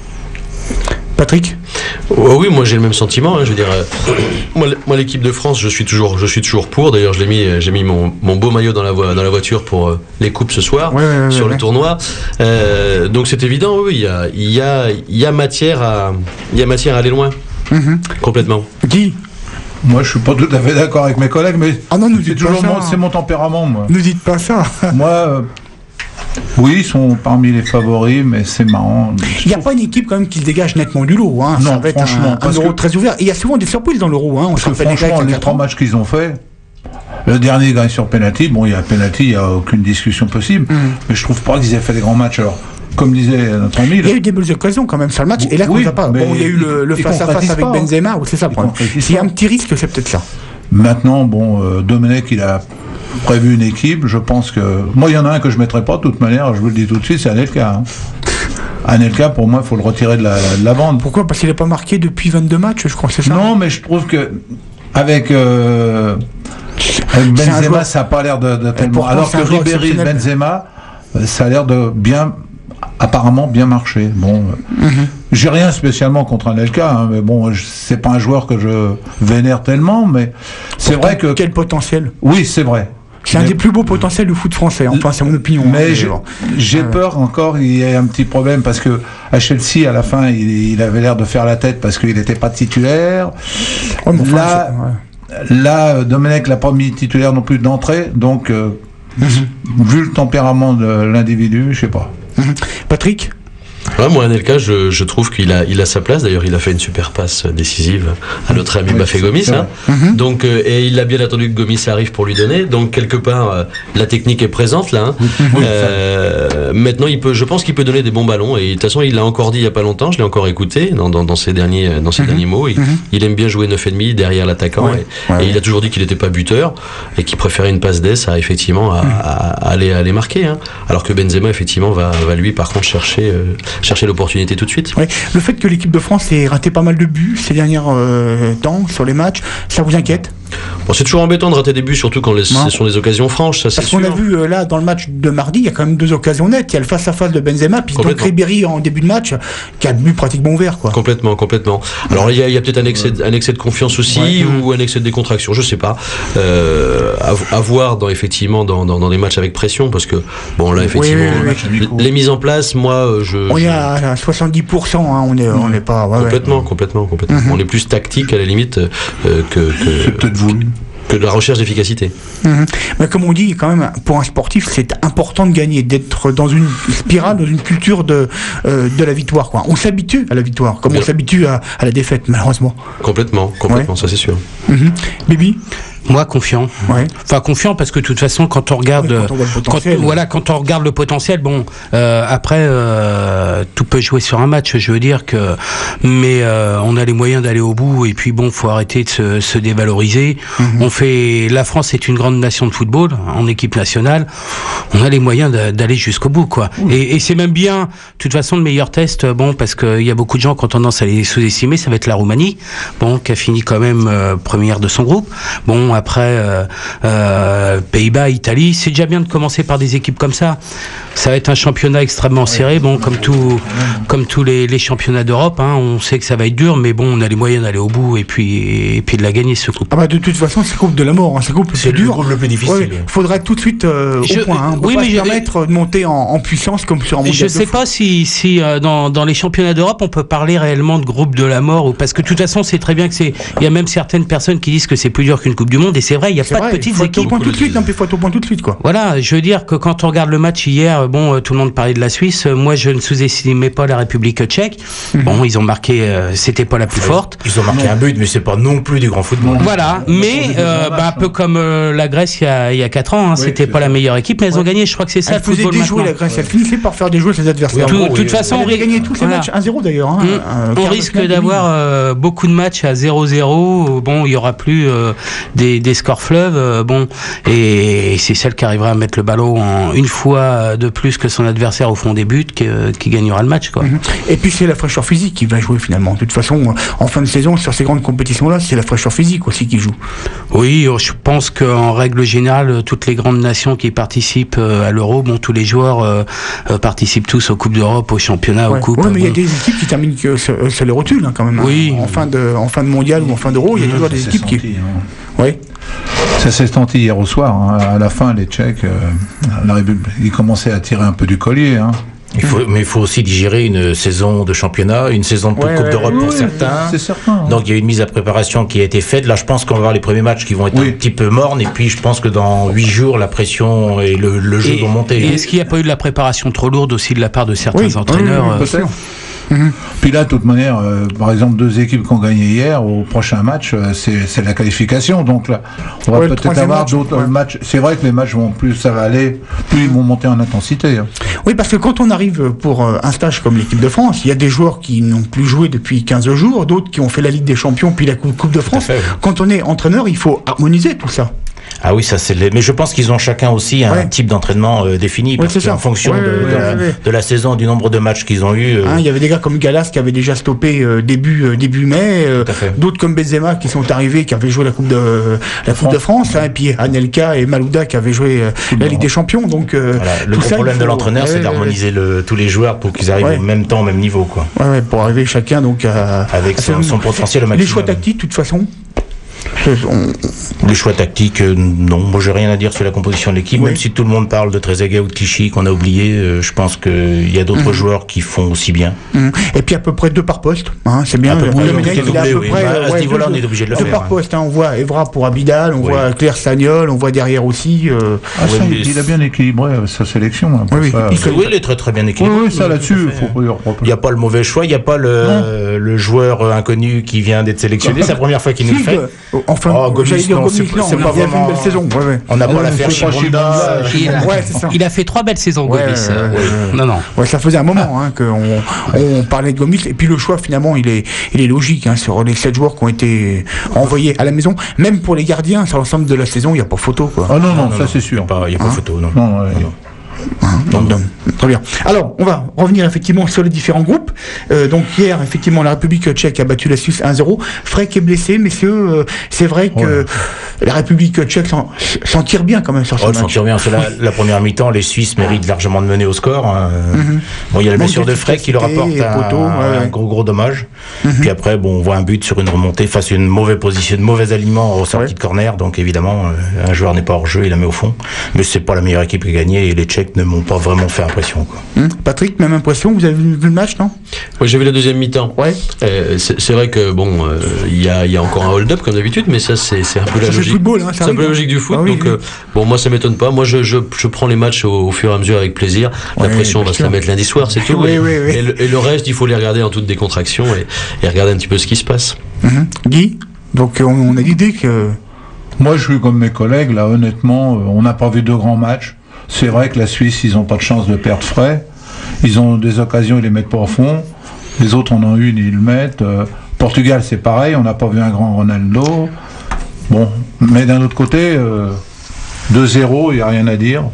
Patrick? Oh oui, moi j'ai le même sentiment. Hein, je veux dire, euh, moi, moi l'équipe de France, je suis toujours, je suis toujours pour. D'ailleurs, je l'ai mis, j'ai mis mon, mon beau maillot dans la, vo- dans la voiture pour euh, les coupes ce soir ouais, ouais, ouais, sur ouais, le ouais. tournoi. Euh, donc c'est évident, oui, il y a, il y a, il y a matière à, il y a matière à aller loin, mm-hmm. complètement. Guy? Moi, je suis pas tout à fait d'accord avec mes collègues, mais ah non, nous c'est dites toujours pas ça, mon, c'est mon tempérament, moi. Ne dites pas ça. Moi. Euh, Oui, ils sont parmi les favoris, mais c'est marrant. Il n'y a pas une équipe quand même qui se dégage nettement du lot. Hein. Non, ça va être franchement, un, un euro très ouvert. Et il y a souvent des surprises dans l'euro. Hein. On parce que franchement, les trois matchs qu'ils ont fait, le dernier gagne sur penalty. Bon, il y a penalty, il n'y a aucune discussion possible. Mm. Mais je trouve pas qu'ils aient fait des grands matchs. Alors, comme disait notre ami, il y a eu des belles occasions quand même sur le match. Et là, oui, on pas. Bon, il y a eu le, le face-à-face avec Benzema. C'est ça le problème. S'il y a un petit risque, c'est peut-être ça. Maintenant, bon, euh, Domenech, il a prévu une équipe. Je pense que moi, il y en a un que je mettrai pas de toute manière. Je vous le dis tout de suite, c'est Anelka. Hein. Anelka, pour moi, il faut le retirer de la, de la bande. Pourquoi? Parce qu'il n'est pas marqué depuis vingt-deux matchs, je crois, c'est ça? Non, mais je trouve que avec, euh, avec Benzema, joueur... ça n'a pas l'air de, de tellement. Alors que Ribéry, Benzema, ça a l'air de bien, apparemment bien marcher. Bon, mm-hmm. j'ai rien spécialement contre Anelka, hein, mais bon, je, c'est pas un joueur que je vénère tellement, mais c'est Pourtant, vrai que quel potentiel. Oui, c'est vrai. C'est mais... un des plus beaux potentiels du foot français, enfin c'est mon opinion. Mais hein, j'ai, j'ai ah, peur ouais. encore, il y a un petit problème parce que à Chelsea, à la fin, il, il avait l'air de faire la tête parce qu'il n'était pas titulaire. Oh, enfin, là, ouais. là, Domenech l'a pas mis titulaire non plus d'entrée, donc euh, mm-hmm. vu le tempérament de l'individu, je sais pas. Mm-hmm. Patrick? Ouais, moi, Anelka, je, je trouve qu'il a, il a sa place. D'ailleurs, il a fait une super passe décisive à notre ami oui, Bafé Gomis. Hein. Mm-hmm. Donc, euh, et il a bien attendu que Gomis arrive pour lui donner. Donc, quelque part, euh, la technique est présente là. Hein. Mm-hmm. Euh, maintenant, il peut, je pense qu'il peut donner des bons ballons. Et de toute façon, il l'a encore dit il y a pas longtemps. Je l'ai encore écouté dans, dans, dans ses derniers, dans ses mm-hmm. derniers mots. Il, mm-hmm. il aime bien jouer neuf et demi derrière l'attaquant. Ouais. Et, ouais, et ouais. il a toujours dit qu'il n'était pas buteur et qu'il préférait une passe d'ess à effectivement à, mm-hmm. à, à aller, à aller marquer. Hein. Alors que Benzema, effectivement, va, va lui, par contre, chercher. Euh, chercher l'opportunité tout de suite. Oui. Le fait que l'équipe de France ait raté pas mal de buts ces derniers euh, temps sur les matchs, ça vous inquiète? Bon, c'est toujours embêtant de rater des buts, surtout quand les, ce sont des occasions franches, ça c'est Parce sûr. qu'on a vu euh, là dans le match de mardi, il y a quand même deux occasions nettes. Il y a le face-à-face de Benzema, puis donc Ribéry en début de match, qui a le but pratiquement ouvert, quoi. Complètement, complètement. Alors il y a, il y a peut-être un excès, un excès de confiance aussi, ouais. ou un excès de décontraction, je sais pas. Euh, à, à voir dans effectivement dans, dans, dans des matchs avec pression, parce que bon là effectivement, oui, oui, oui. les mises en place, moi je. On je... est à soixante-dix pour cent, hein, on est, on n'est pas. Ouais, complètement, ouais. complètement, complètement. Mm-hmm. On est plus tactique à la limite euh, que. que c'est peut-être voulu. que de la recherche d'efficacité. Mmh. Mais comme on dit, quand même, pour un sportif, c'est important de gagner, d'être dans une spirale, dans une culture de, euh, de la victoire, quoi. On s'habitue à la victoire, comme Bien. on s'habitue à, à la défaite, malheureusement. Complètement, complètement, ouais. ça c'est sûr. Mmh. Bibi ? Moi, confiant. Ouais. Enfin, confiant parce que de toute façon, quand on regarde, ouais, quand on quand, voilà, quand on regarde le potentiel, bon, euh, après, euh, tout peut jouer sur un match. Je veux dire que, mais euh, on a les moyens d'aller au bout. Et puis bon, faut arrêter de se, se dévaloriser. Mm-hmm. On fait, la France est une grande nation de football en équipe nationale. On a les moyens d'aller jusqu'au bout, quoi. Mm. Et, et c'est même bien. De toute façon, le meilleur test, bon, parce qu'il y a beaucoup de gens qui ont tendance à les sous-estimer. Ça va être la Roumanie, bon, qui a fini quand même euh, première de son groupe. Bon. Après, euh, euh, Pays-Bas, Italie, c'est déjà bien de commencer par des équipes comme ça. Ça va être un championnat extrêmement serré, bon, comme tout, comme tous les, les championnats d'Europe. Hein, on sait que ça va être dur, mais bon, on a les moyens d'aller au bout et puis, et puis de la gagner ce coupe. Ah bah de toute façon, c'est coupe de la mort. Hein, c'est coupe c'est dur. le groupe le plus difficile. Ouais, faudrait tout de suite euh, je, au point. Hein. On peut oui, pas mais se je, permettre de monter en, en puissance comme sur un mondial. Je sais pas si, si euh, dans, dans les championnats d'Europe, on peut parler réellement de groupe de la mort, ou parce que de toute façon, c'est très bien que c'est. Il y a même certaines personnes qui disent que c'est plus dur qu'une Coupe du Monde, et c'est vrai. Il y a pas vrai, de petites faut équipes. Faut tout de suite, non, puis faut être au point tout de suite, quoi. Voilà, je veux dire que quand on regarde le match hier, bon, tout le monde parlait de la Suisse. Moi, je ne sous-estimais pas la République tchèque. Mm-hmm. Bon, ils ont marqué, euh, c'était pas la plus ouais. forte. Ils ont marqué non. un but, mais c'est pas non plus du grand football. Voilà, mais euh, bah, un peu comme euh, la Grèce il y a il y a quatre ans, hein, oui, c'était pas ça. La meilleure équipe, mais elles ouais. ont gagné. Je crois que c'est ça. Elle faisait déjouer la Grèce. Elle finissait par faire déjouer ses adversaires. De oui, toute oui, façon, on a gagné tous les voilà. matchs un zéro d'ailleurs. Hein, mmh. On risque d'avoir euh, beaucoup de matchs à zéro zéro. Bon, il y aura plus euh, des, des scores fleuves. Euh, bon, et c'est celle qui arrivera à mettre le ballon en une fois de plus que son adversaire au fond des buts qui, qui gagnera le match, quoi. Mmh. Et puis c'est la fraîcheur physique qui va jouer finalement. De toute façon, en fin de saison, sur ces grandes compétitions-là, c'est la fraîcheur physique aussi qui joue. Oui, je pense qu'en règle générale, toutes les grandes nations qui participent à l'Euro, bon, tous les joueurs euh, participent tous aux Coupes d'Europe, aux championnats, ouais. aux Coupes. Oui, mais il bon. y a des équipes qui terminent que c'est les rotules, hein, quand même. Oui. Hein, en fin de, en fin de mondial ou en fin d'Euro, il y a toujours des équipes senti, qui. Hein. Oui. Ça s'est senti hier au soir. Hein. À la fin, les Tchèques, euh, la République, ils commençaient à tirer un peu du collier. Hein. Il faut, mais il faut aussi digérer une saison de championnat, une saison de ouais, Coupe ouais, d'Europe oui, pour oui, certains. C'est certain. Hein. Donc il y a une mise à préparation qui a été faite. Là, je pense qu'on va voir les premiers matchs qui vont être oui. un petit peu mornes. Et puis, je pense que dans huit jours, la pression et le, le jeu et, vont monter. Et est-ce qu'il n'y a pas eu de la préparation trop lourde aussi de la part de certains oui, entraîneurs oui, oui, oui, euh, Mmh. Puis là, de toute manière, euh, par exemple, deux équipes qui ont gagné hier, au prochain match, euh, c'est la qualification. Donc là, on va ouais, peut-être avoir d'autres ouais. matchs. C'est vrai que les matchs vont plus ça va aller, plus ils vont monter en intensité. Hein. Oui, parce que quand on arrive pour un stage comme l'équipe de France, il y a des joueurs qui n'ont plus joué depuis quinze jours, d'autres qui ont fait la Ligue des Champions puis la Coupe de France. Fait, oui. Quand on est entraîneur, il faut harmoniser tout ça. Ah oui, ça c'est. Les... Mais je pense qu'ils ont chacun aussi un ouais. type d'entraînement euh, défini, parce ouais, qu'en fonction ouais, de, ouais, de, la, ouais. de la saison, du nombre de matchs qu'ils ont eu. Euh... Hein, il y avait des gars comme Gallas qui avaient déjà stoppé euh, début euh, début mai, euh, d'autres comme Benzema qui sont arrivés, qui avaient joué la Coupe de euh, la Coupe de France, hein, et puis Anelka et Malouda qui avaient joué euh, la Ligue des Champions. Donc euh, voilà. le gros problème faut... de l'entraîneur, ouais, c'est d'harmoniser ouais. tous les joueurs pour qu'ils arrivent ouais. au même temps, au même niveau, quoi. Ouais, ouais, pour arriver chacun donc à, avec à son, son potentiel au maximum. Les choix tactiques, de toute façon. On... Les choix tactiques, euh, non. Moi, j'ai rien à dire sur la composition de l'équipe. Oui. Même si tout le monde parle de Trezeguet ou de Clichy qu'on a oublié, euh, je pense qu'il y a d'autres mmh. joueurs qui font aussi bien. Mmh. Et puis à peu près deux par poste. Hein, c'est bien. À, oui, doublé, il a à peu oui. près. Bah, à ce ouais, niveau-là, on est obligé de le deux faire. Deux par poste. Hein, on voit Evra pour Abidal, on oui. voit Claire Sagnol, on voit derrière aussi. Euh... Ah, ça, oui, il a bien équilibré sa sélection. Hein, oui, ça, il, oui, il est très très bien équilibré. Oui, ça là-dessus, il n'y a pas le mauvais choix. Il n'y a pas le, le joueur inconnu qui vient d'être sélectionné. C'est la première fois qu'il nous le fait. Enfin, non, c'est pas vraiment une belle saison. Ouais, ouais. On n'a pas l'affaire Chibonda. Il a fait trois belles saisons, ouais, Gomis. Ouais, ouais. Non, non. Ouais, ça faisait un moment hein, qu'on on parlait de Gomis. Et puis le choix, finalement, il est, il est logique hein, sur les sept joueurs qui ont été envoyés à la maison. Même pour les gardiens, sur l'ensemble de la saison, il n'y a pas photo. Quoi. Ah non, non, non ça c'est sûr. Il n'y a pas, hein photo, non. non, ouais, non. Hein, donc, donc, très bien. Alors, on va revenir effectivement sur les différents groupes. Euh, donc hier, effectivement, la République tchèque a battu la Suisse un zéro. Freck est blessé, messieurs. Euh, c'est vrai que ouais. la République tchèque s'en, s'en tire bien quand même sur ce oh, match. S'en tire bien. C'est la, la première mi-temps, les Suisses méritent largement de mener au score. Hein. Mm-hmm. Bon, il y a la blessure de Freck qui leur apporte un, poteau, ouais, un gros gros dommage. Mm-hmm. Puis après, bon, on voit un but sur une remontée face à une mauvaise position, de mauvais alignement au sortie ouais. de corner. Donc évidemment, un joueur n'est pas hors jeu, il la met au fond. Mais c'est pas la meilleure équipe qui a gagné et les Tchèques ne m'ont pas vraiment fait impression. Quoi. Hum, Patrick, même impression, vous avez vu le match, non? Oui, j'ai vu la deuxième mi-temps. Ouais. Euh, c'est, c'est vrai que bon, il euh, y, y a encore un hold-up comme d'habitude, mais ça c'est, c'est un peu ça, la logique. Football, hein, c'est un peu la logique du foot. Ah, oui, donc oui. Euh, bon, moi ça m'étonne pas. Moi je, je, je prends les matchs au, au fur et à mesure avec plaisir. La ouais, pression on va se la mettre lundi soir, c'est tout. Oui, et, oui, oui. Et, le, et le reste, il faut les regarder en toute décontraction et, et regarder un petit peu ce qui se passe. Mm-hmm. Guy, donc on, on a l'idée que. Moi, je suis comme mes collègues, là, honnêtement, on n'a pas vu de grands matchs. C'est vrai que la Suisse, ils n'ont pas de chance de perdre frais. Ils ont des occasions, ils les mettent pas au fond. Les autres en ont une, ils le mettent. Euh, Portugal, c'est pareil, on n'a pas vu un grand Ronaldo. Bon, mais d'un autre côté, euh, deux zéro, il n'y a rien à dire.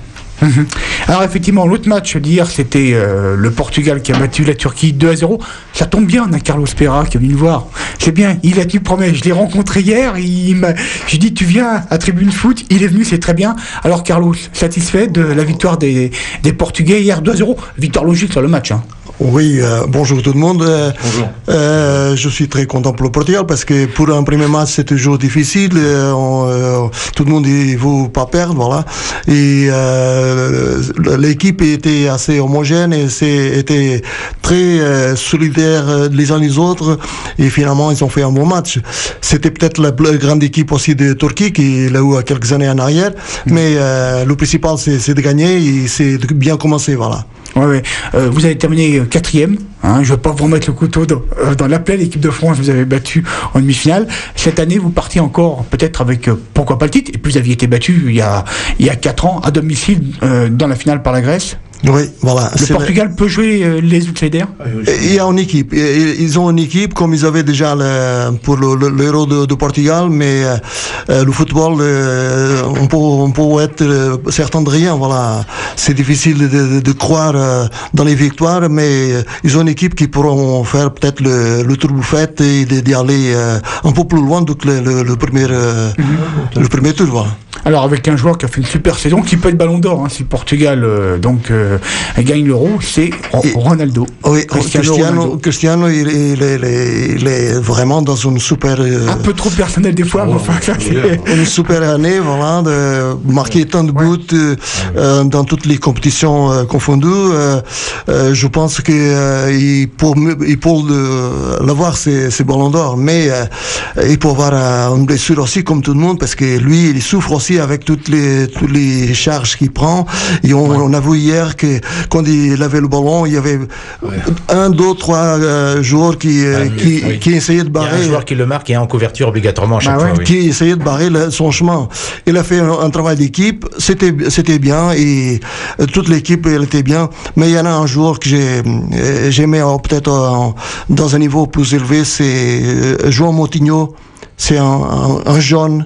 Alors effectivement, l'autre match d'hier, c'était euh, le Portugal qui a battu la Turquie deux à zéro. Ça tombe bien, on a Carlos Pereira qui est venu me voir. C'est bien, il a tenu promesse. Je l'ai rencontré hier, il m'a... j'ai dit tu viens à Tribune Foot, il est venu, c'est très bien. Alors Carlos, satisfait de la victoire des, des Portugais hier deux à zéro. Victoire logique sur le match. Hein. Oui, euh, bonjour tout le monde. Euh, bonjour. Euh, je suis très content pour le Portugal parce que pour un premier match c'est toujours difficile. Euh, on, euh, tout le monde ne veut pas perdre, voilà. Et euh, l'équipe était assez homogène et c'est, était très euh, solidaire les uns les autres. Et finalement ils ont fait un bon match. C'était peut-être la plus grande équipe aussi de Turquie qui l'a eu à quelques années en arrière. Mmh. Mais euh, le principal c'est, c'est de gagner et c'est de bien commencer, voilà. Ouais, ouais. Euh, vous avez terminé quatrième. Hein, je ne vais pas vous remettre le couteau dans, euh, dans la plaie. L'équipe de France, vous avez battu en demi-finale. Cette année, vous partiez encore peut-être avec, euh, pourquoi pas le titre. Et puis vous aviez été battu il y a, il y a quatre ans à domicile euh, dans la finale par la Grèce. Oui, voilà. Le Portugal vrai. peut jouer euh, les outsiders. Il y a une équipe. Ils ont une équipe comme ils avaient déjà le, pour le, le, l'Euro de, de Portugal, mais euh, le football, euh, on peut, on peut être euh, certain de rien. Voilà, c'est difficile de, de, de croire euh, dans les victoires, mais euh, ils ont une équipe qui pourront faire peut-être le, le tour bouffette et d'y aller euh, un peu plus loin que le, le, le premier, euh, mmh. le premier tour. Voilà. Alors avec un joueur qui a fait une super saison, qui peut être Ballon d'Or, hein, si Portugal euh, donc euh, gagne l'Euro, c'est Ronaldo. Oui, Cristiano, Cristiano, Ronaldo. Cristiano il, il, il, il est vraiment dans une super... Euh, un peu trop personnel des fois, oh, mais enfin ça c'est... Une super année, voilà, de marquer tant de buts ouais. euh, dans toutes les compétitions euh, confondues. Euh, euh, je pense que euh, il peut, il peut le, l'avoir, c'est, c'est Ballon d'Or, mais euh, il peut avoir euh, une blessure aussi comme tout le monde, parce que lui, il souffre aussi avec toutes les toutes les charges qu'il prend. Et on, ouais. on a vu hier que quand il avait le ballon, il y avait ouais. un, deux, trois euh, joueurs qui ah, qui, oui. qui essayaient de barrer. Il y a un joueur qui le marque et en couverture obligatoirement à chaque bah ouais. fois. Oui. Qui essayait de barrer le, son chemin. Il a fait un, un travail d'équipe. C'était c'était bien et euh, toute l'équipe elle était bien. Mais il y en a un joueur que j'ai euh, j'aimais euh, peut-être euh, dans un niveau plus élevé, c'est euh, João Moutinho. C'est un, un, un jeune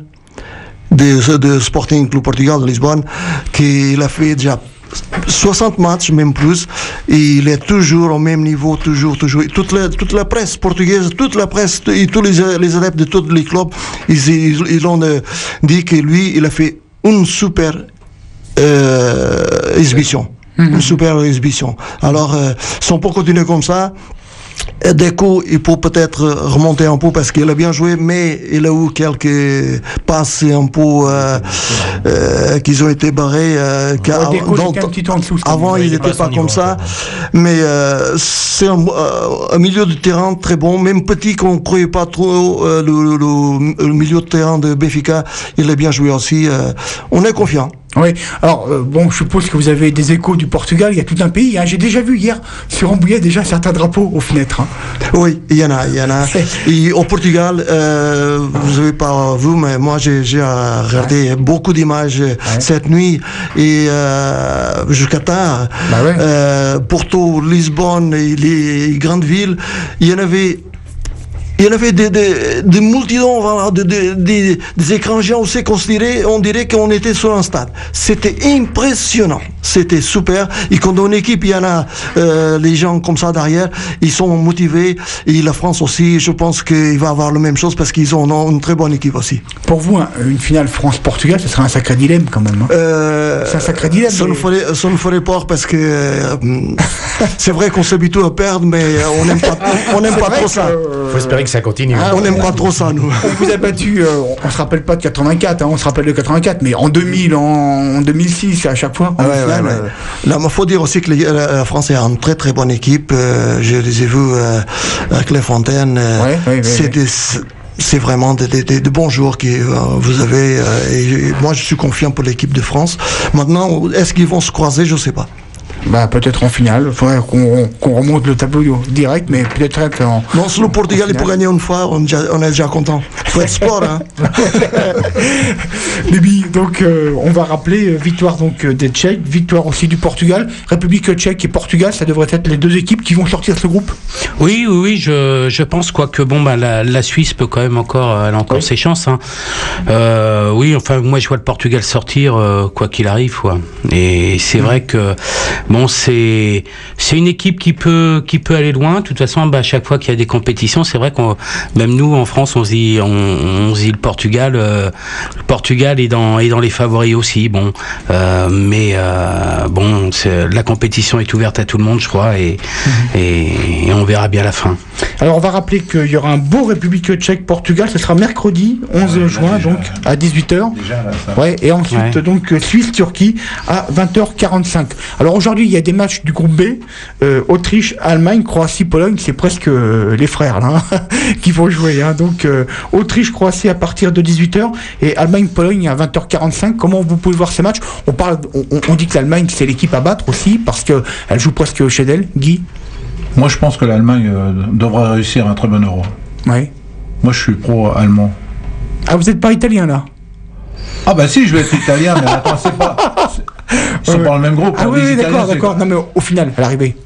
de, de Sporting Club Portugal de Lisbonne, qui a fait déjà soixante matchs, même plus, et il est toujours au même niveau, toujours, toujours. Toute la, toute la presse portugaise, toute la presse et tous les, les adeptes de tous les clubs, ils, ils, ils ont euh, dit que lui, il a fait une super euh, exhibition. Mm-hmm. Une super exhibition. Alors, euh, si on peut continuer comme ça, Deco, il peut peut-être remonter un peu parce qu'il a bien joué, mais il a eu quelques passes un peu euh, euh, qui ont été barrées. Euh, car, ouais, Deco, donc, un petit en dessous, avant, il n'était pas, pas comme ça. Mais euh, c'est un, un milieu de terrain très bon, même petit qu'on ne croyait pas trop. Euh, le, le, le milieu de terrain de Benfica, il a bien joué aussi. Euh, on est confiant. Oui, alors euh, bon, je suppose que vous avez des échos du Portugal, il y a tout un pays, hein. J'ai déjà vu hier sur Rambouillet déjà certains drapeaux aux fenêtres. Hein. Oui, il y en a, il y en a. Et au Portugal, euh, vous n'avez pas vu, mais moi j'ai, j'ai regardé ouais. beaucoup d'images ouais. cette nuit et euh, jusqu'à tard. Bah ouais. euh, Porto, Lisbonne et les grandes villes, il y en avait. Il y en avait des, des, des multidons, voilà, des, des, des, des écrans géants aussi considérés, on dirait qu'on était sur un stade. C'était impressionnant. c'était super. Et quand dans une équipe, il y en a euh, les gens comme ça derrière, ils sont motivés. Et la France aussi, je pense qu'il va avoir la même chose parce qu'ils ont une très bonne équipe aussi. Pour vous, hein, une finale France-Portugal, ce sera un sacré dilemme quand même. Hein. Euh, c'est un sacré dilemme. Ça mais... nous ferait, ça nous ferait peur parce que euh, c'est vrai qu'on s'habitue à perdre, mais on n'aime pas, on n'aime pas trop ça. Il faut espérer que ça continue. Ah, on n'aime pas trop ça, nous. On vous a battu, euh, on se rappelle pas de quatre-vingt-quatre, hein, on se rappelle de quatre-vingt-quatre, mais en deux mille, en, en deux mille six, à chaque fois. Ah ouais, finale, ouais, ouais. Euh... Là, il faut dire aussi que les, la, la France est une très très bonne équipe. Euh, je les ai vus euh, à Clairefontaine. Euh, ouais, ouais, ouais, c'est ouais. des... C'est vraiment des, des, des, des bons joueurs que euh, vous avez. Euh, et moi, je suis confiant pour l'équipe de France. Maintenant, est-ce qu'ils vont se croiser? Je ne sais pas. Bah, peut-être en finale. Il faudrait qu'on, qu'on remonte le tableau direct, mais peut-être qu'en. Non, si le Portugal est pour gagner une fois, on, on est déjà content. Il faut être sport, hein. Libye, donc, euh, on va rappeler euh, victoire donc euh, des Tchèques, victoire aussi du Portugal. République tchèque et Portugal, ça devrait être les deux équipes qui vont sortir de ce groupe. Oui, oui, oui, je, je pense quoi que bon, bah, la, la Suisse peut quand même encore, elle a encore oui. ses chances. Hein. Euh, oui, enfin, moi, je vois le Portugal sortir euh, quoi qu'il arrive, quoi. Et c'est mmh. vrai que bon, c'est c'est une équipe qui peut qui peut aller loin. De toute façon, bah, à chaque fois qu'il y a des compétitions, c'est vrai qu'on même nous en France, on se dit on, on se dit le Portugal, euh, le Portugal est dans est dans les favoris aussi. Bon, euh, mais euh, bon, c'est, la compétition est ouverte à tout le monde, je crois, et mmh. et, et on verra bien la fin. Alors on va rappeler qu'il y aura un beau République tchèque-Portugal, ce sera mercredi onze ouais, juin, déjà, donc à dix-huit heures. Déjà, là, ça. Ouais, et ensuite ouais. donc Suisse-Turquie à vingt heures quarante-cinq. Alors aujourd'hui il y a des matchs du groupe B, euh, Autriche, Allemagne, Croatie, Pologne, c'est presque euh, les frères là hein, qui vont jouer. Hein. Donc euh, Autriche, Croatie à partir de dix-huit heures et Allemagne, Pologne à vingt heures quarante-cinq. Comment vous pouvez voir ces matchs? On parle, on, on dit que l'Allemagne c'est l'équipe à battre aussi parce que elle joue presque chez elle. Guy? Moi, je pense que l'Allemagne euh, devrait réussir un très bon euro. Oui. Moi, je suis pro-allemand. Ah, vous n'êtes pas italien, là? Ah, bah si, je vais être italien, mais attends, c'est pas... C'est, c'est ouais. pas le même groupe. Ah oui, oui d'accord, Italiens, d'accord. Non, mais au, au final, à l'arrivée.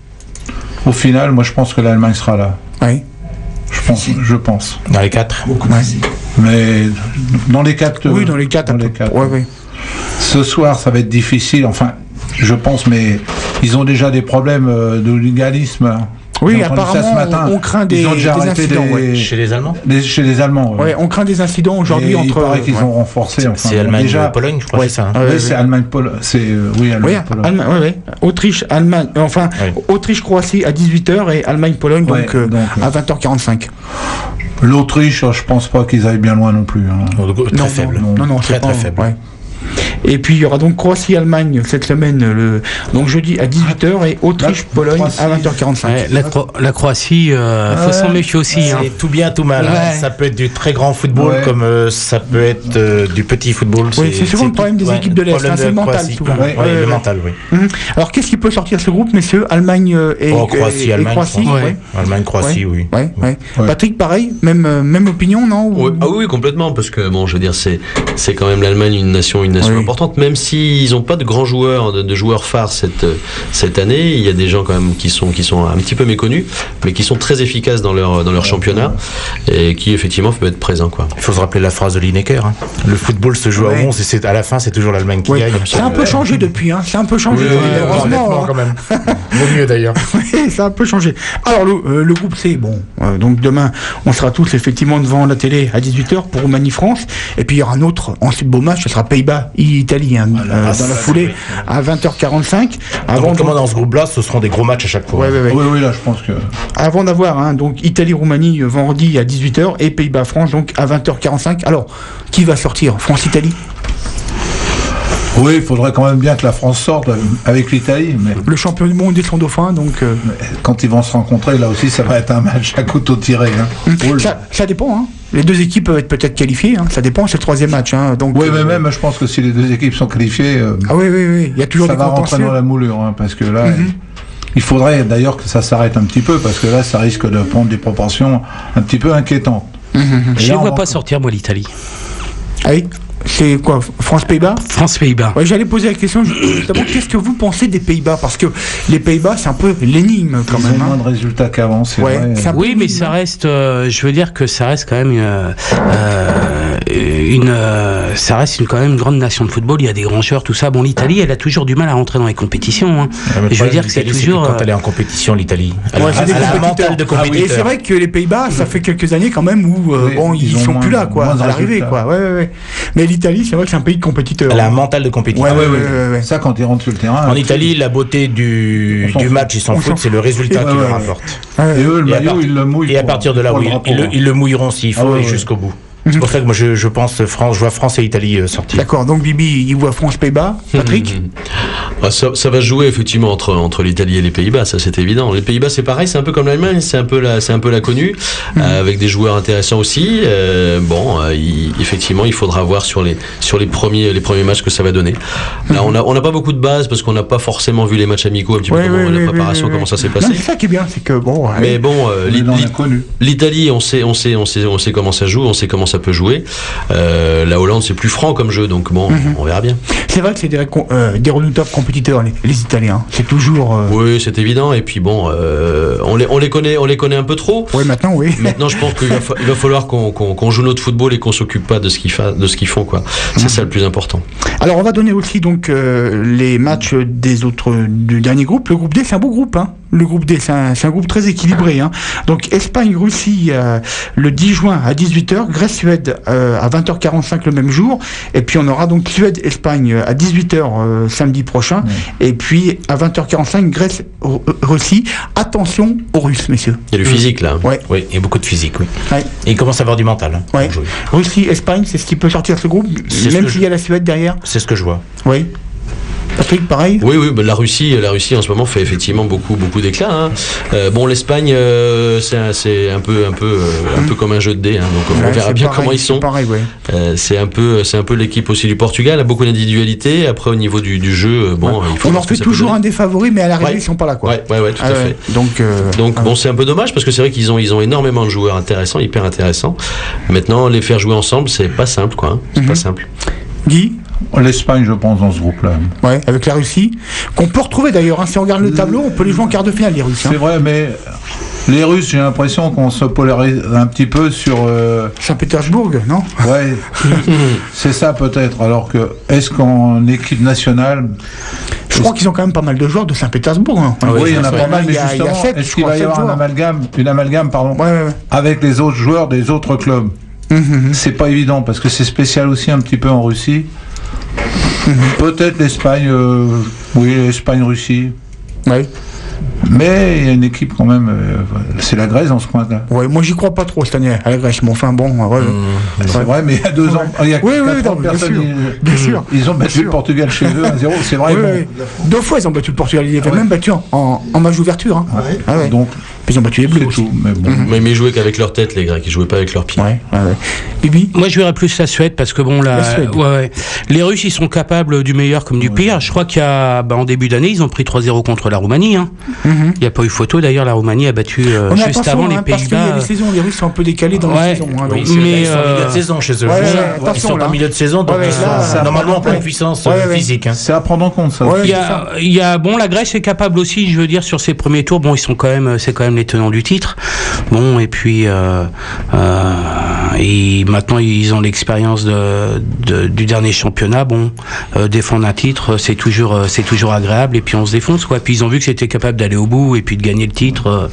Au final, moi, je pense que l'Allemagne sera là. Oui. Je pense. Je pense. Dans les quatre. Beaucoup ouais. Mais dans les quatre... Oui, dans les quatre. Dans les quatre. Ouais, oui. Ce soir, ça va être difficile, enfin, je pense, mais ils ont déjà des problèmes euh, de légalisme. Oui, apparemment, ce matin. On, on craint des, ils ont déjà des incidents. Des... Ouais. Chez les Allemands des, Chez les Allemands, oui. Ouais, on craint des incidents aujourd'hui entre... Il paraît qu'ils ouais. ont renforcé. Enfin, c'est Allemagne-Pologne, je crois. Ouais, c'est ça. Hein. Oui, ouais, c'est Allemagne-Pologne. C'est, euh, oui, Allemagne-Pologne. Oui, ouais, ouais. Autriche, Allemagne... Enfin, ouais. Autriche-Croatie à dix-huit heures et Allemagne-Pologne ouais, donc, euh, donc à vingt heures quarante-cinq. L'Autriche, je pense pas qu'ils aillent bien loin non plus. Hein. Très non, faible. Non, non, non très, très faible. Ouais. Et puis il y aura donc Croatie-Allemagne cette semaine, le, donc jeudi à dix-huit heures et Autriche-Pologne à vingt heures quarante-cinq. Ouais, la, Cro- la Croatie, il euh, faut ouais, s'en méfier aussi. C'est hein. tout bien, tout mal. Ouais. Hein. Ça peut être du très grand football ouais. comme euh, ça peut être euh, du petit football. Oui, c'est, c'est souvent c'est le problème tout, des ouais, équipes de l'Est, hein, c'est le mental souvent. Ouais, ouais, ouais, le mental, oui. Mmh. Alors qu'est-ce qui peut sortir de ce groupe, messieurs? Allemagne et, oh, Croatie, et, et Allemagne, Croatie ouais. Allemagne, Croatie, oui. Ouais, ouais. Ouais. Patrick, pareil, même, même opinion, non? Ouais, ah oui, complètement, parce que bon, je veux dire, c'est, c'est quand même l'Allemagne une nation, une nation oui. importante, même si ils n'ont pas de grands joueurs, de, de joueurs phares cette cette année. Il y a des gens quand même qui sont qui sont un petit peu méconnus, mais qui sont très efficaces dans leur dans leur championnat et qui effectivement peuvent être présents quoi. Il faut se rappeler la phrase de Lineker. Hein. Le football se joue ouais. à onze et c'est à la fin c'est toujours l'Allemagne qui ouais. gagne. C'est un peu changé depuis. Hein. C'est un peu changé. Oui, oui, heureusement hein. quand même. Vaut mieux d'ailleurs. Oui, ça a un peu changé. Alors le, euh, le groupe C, bon, euh, donc demain on sera tous effectivement devant la télé à dix-huit heures pour Roumanie-France et puis il y aura un autre ensuite beau match, ce sera Pays-Bas-Italie. Hein, voilà. euh, dans la foulée oui. à vingt heures quarante-cinq. Avant comment dans ce groupe-là, ce seront des gros matchs à chaque fois. Ouais, ouais, ouais. Oui, oui, là, je pense que. Avant d'avoir hein, donc Italie-Roumanie vendredi à dix-huit heures et Pays-Bas-France donc à vingt heures quarante-cinq. Alors, qui va sortir? France-Italie? Oui, il faudrait quand même bien que la France sorte avec l'Italie. Mais... Le champion du monde et son dauphin, donc. Euh... Quand ils vont se rencontrer, là aussi, ça va être un match à couteau tiré. Hein. Mmh. Ça, ça dépend. Hein. Les deux équipes peuvent être peut-être qualifiées. Hein. Ça dépend. C'est le troisième match. Hein. Donc. Oui, euh... mais même, je pense que si les deux équipes sont qualifiées. Euh... Ah oui, oui, oui. Il y a toujours ça des va rentrer dans la moulure, hein, parce que là. Mmh. Il faudrait d'ailleurs que ça s'arrête un petit peu, parce que là, ça risque de prendre des proportions un petit peu inquiétantes. Mmh. Je ne vois pas sortir, moi, l'Italie. Ah oui. C'est quoi, France-Pays-Bas? France-Pays-Bas. Ouais, j'allais poser la question justement, qu'est-ce que vous pensez des Pays-Bas? Parce que les Pays-Bas, c'est un peu l'énigme quand Ils même. Ils ont hein. moins de résultats qu'avant, c'est ouais, vrai. C'est oui, mais ça reste, euh, je veux dire que ça reste quand même euh, euh, une, euh, ça reste une, quand même une grande nation de football. Il y a des grands joueurs, tout ça. Bon, l'Italie, elle a toujours du mal à rentrer dans les compétitions. Hein. Ouais, je veux dire que c'est toujours. C'est quand elle est en compétition, l'Italie. Elle, ouais, a, elle a un mental de compétiteur. Ah oui. Et c'est vrai que les Pays-Bas, ça fait quelques années quand même où euh, oui, bon, ils, ils sont moins, plus là, quoi, à l'arrivée, quoi. Ouais, ouais, ouais. Mais l'Italie, c'est vrai que c'est un pays de compétiteurs. Elle a un mental de compétiteur. Ouais, ouais, ouais, ouais, ouais. Ça, quand ils rentrent sur le terrain. En Italie, la beauté du, du match, ils s'en foutent, c'est le résultat qui leur importe. Et eux, le maillot, ils le mouillent. Et à partir de là, oui, ils, le, ils le mouilleront s'il faut, ah ouais, et jusqu'au bout. C'est pour ça que moi je, je pense France, je vois France et Italie euh, sortir. D'accord, donc Bibi, il voit France-Pays-Bas. Patrick ah, ça, ça va se jouer effectivement entre, entre l'Italie et les Pays-Bas, ça c'est évident. Les Pays-Bas c'est pareil, c'est un peu comme l'Allemagne, c'est un peu la, c'est un peu la connue, mm-hmm. euh, avec des joueurs intéressants aussi. Euh, bon, euh, il, effectivement, il faudra voir sur les, sur les premiers, les premiers matchs que ça va donner. Là, mm-hmm. on a, on n'a pas beaucoup de bases parce qu'on n'a pas forcément vu les matchs amicaux, un petit ouais, peu ouais, comment, ouais, la préparation, ouais, comment ouais. ça s'est passé. Non, c'est ça qui est bien, c'est que bon. Ouais. Mais bon, euh, l'Italie, on sait, on sait, on sait, on sait comment ça joue, on sait comment ça peut jouer. Euh, la Hollande c'est plus franc comme jeu, donc bon, mm-hmm. on verra bien. C'est vrai que c'est des, euh, des redoutables compétiteurs les, les Italiens. C'est toujours. Euh... Oui, c'est évident. Et puis bon, euh, on les on les connaît, on les connaît un peu trop. Oui, maintenant oui. Maintenant, je pense qu'il va, fa- il va falloir qu'on, qu'on, qu'on joue notre football et qu'on s'occupe pas de ce qu'ils fa- de ce qu'ils font, quoi. C'est mm-hmm. ça le plus important. Alors on va donner aussi donc euh, les matchs des autres du dernier groupe. Le groupe D, c'est un beau groupe, hein. Le groupe D, c'est un, c'est un groupe très équilibré, hein. Donc Espagne-Russie euh, le dix juin à dix-huit heures, Grèce-Suède euh, à vingt heures quarante-cinq le même jour, et puis on aura donc Suède-Espagne à dix-huit heures euh, samedi prochain, mmh. et puis à vingt heures quarante-cinq Grèce-Russie. Attention aux Russes, messieurs. Il y a du physique là. Ouais. Oui, il y a beaucoup de physique, oui. Ouais. Et il commence à avoir du mental. Hein, ouais. Russie-Espagne, c'est ce qui peut sortir de ce groupe, c'est même s'il y a la Suède derrière. C'est ce que je vois. Oui. Patrick, pareil. Oui, oui, bah, la Russie, la Russie en ce moment fait effectivement beaucoup, beaucoup d'éclat. Hein. Euh, bon, l'Espagne, euh, c'est, un, c'est un peu, un peu, euh, un peu comme un jeu de dés. Hein, donc on ouais, verra bien pareil, comment ils sont. C'est pareil, ouais. euh, c'est un peu, c'est un peu l'équipe aussi du Portugal. A beaucoup d'individualité. Après, au niveau du, du jeu, bon, ouais. il faut. On leur fait toujours un des favoris, mais à l'arrivée, ouais. ils sont pas là, quoi. Ouais, ouais, ouais, tout ah, à ouais. fait. Donc, euh, donc ah, bon, c'est un peu dommage parce que c'est vrai qu'ils ont, ils ont énormément de joueurs intéressants, hyper intéressants. Maintenant, les faire jouer ensemble, c'est pas simple, quoi. Hein. C'est mm-hmm. pas simple. Guy. L'Espagne, je pense, dans ce groupe-là. Ouais, avec la Russie, qu'on peut retrouver d'ailleurs. Hein, si on regarde le tableau, on peut les jouer en quart de finale, les Russes. C'est hein. vrai, mais les Russes, j'ai l'impression qu'on se polarise un petit peu sur. Euh... Saint-Pétersbourg, non? Ouais, c'est ça peut-être. Alors que, est-ce qu'en équipe nationale. Je crois qu'ils ont quand même pas mal de joueurs de Saint-Pétersbourg. Hein. Ah oui, il y en a pas mal, mais justement, sept, est-ce qu'il va y avoir un amalgame, une amalgame pardon, ouais, ouais, ouais. avec les autres joueurs des autres clubs? Mm-hmm. C'est pas évident parce que c'est spécial aussi un petit peu en Russie. Mmh. Peut-être l'Espagne, euh, oui, l'Espagne-Russie. Oui. Mais il y a une équipe quand même, euh, c'est la Grèce dans ce coin-là. Ouais, moi j'y crois pas trop cette année à la Grèce, mais enfin bon. Ouais, mmh. C'est ouais. vrai, mais il y a deux ouais. ans, il y a oui, quatre oui, ans, bien personne, sûr. Ils, bien sûr. Ils ont battu bien le Portugal chez eux à zéro, c'est vrai. Oui, bon. oui. Deux fois ils ont battu le Portugal, ils avaient ah ouais. même battu en, en, en match d'ouverture. Hein. Ah ouais. Ah ouais. Donc, ils ont battu les Bleus aussi. Tout, mais, bon. mmh. mais, mais ils jouaient qu'avec leur tête, les Grecs, ils jouaient pas avec leurs pieds. Ouais, ouais, ouais. Bibi. Moi, je verrais plus la Suède parce que bon, la, la Suède. Ouais, ouais. Les Russes, ils sont capables du meilleur comme du ouais. pire. Je crois qu'il y a, bah, en début d'année, ils ont pris trois zéro contre la Roumanie. Hein. Mm-hmm. Il n'y a pas eu photo. D'ailleurs, la Roumanie a battu euh, juste avant les hein, Pays-Bas. Parce qu'il y a des saisons, les Russes sont un peu décalés dans ouais. les saisons. Hein, oui, donc, mais ils sont en milieu de saison chez eux. Ouais, ouais, ouais, ils sont en milieu de saison, donc ouais, là, ça, normalement en pleine puissance ouais, ouais. physique. Hein. C'est à prendre en compte ça. Ouais, il y a, il y a, bon, la Grèce est capable aussi, je veux dire, sur ses premiers tours. Bon, ils sont quand même, c'est quand même les tenants du titre. Bon, et puis euh, euh, et maintenant ils ont l'expérience de, de, du dernier championnat. Bon, euh, défendre un titre, c'est toujours, c'est toujours agréable. Et puis on se défonce, quoi. Puis ils ont vu que c'était capable d'aller au bout et puis de gagner le titre.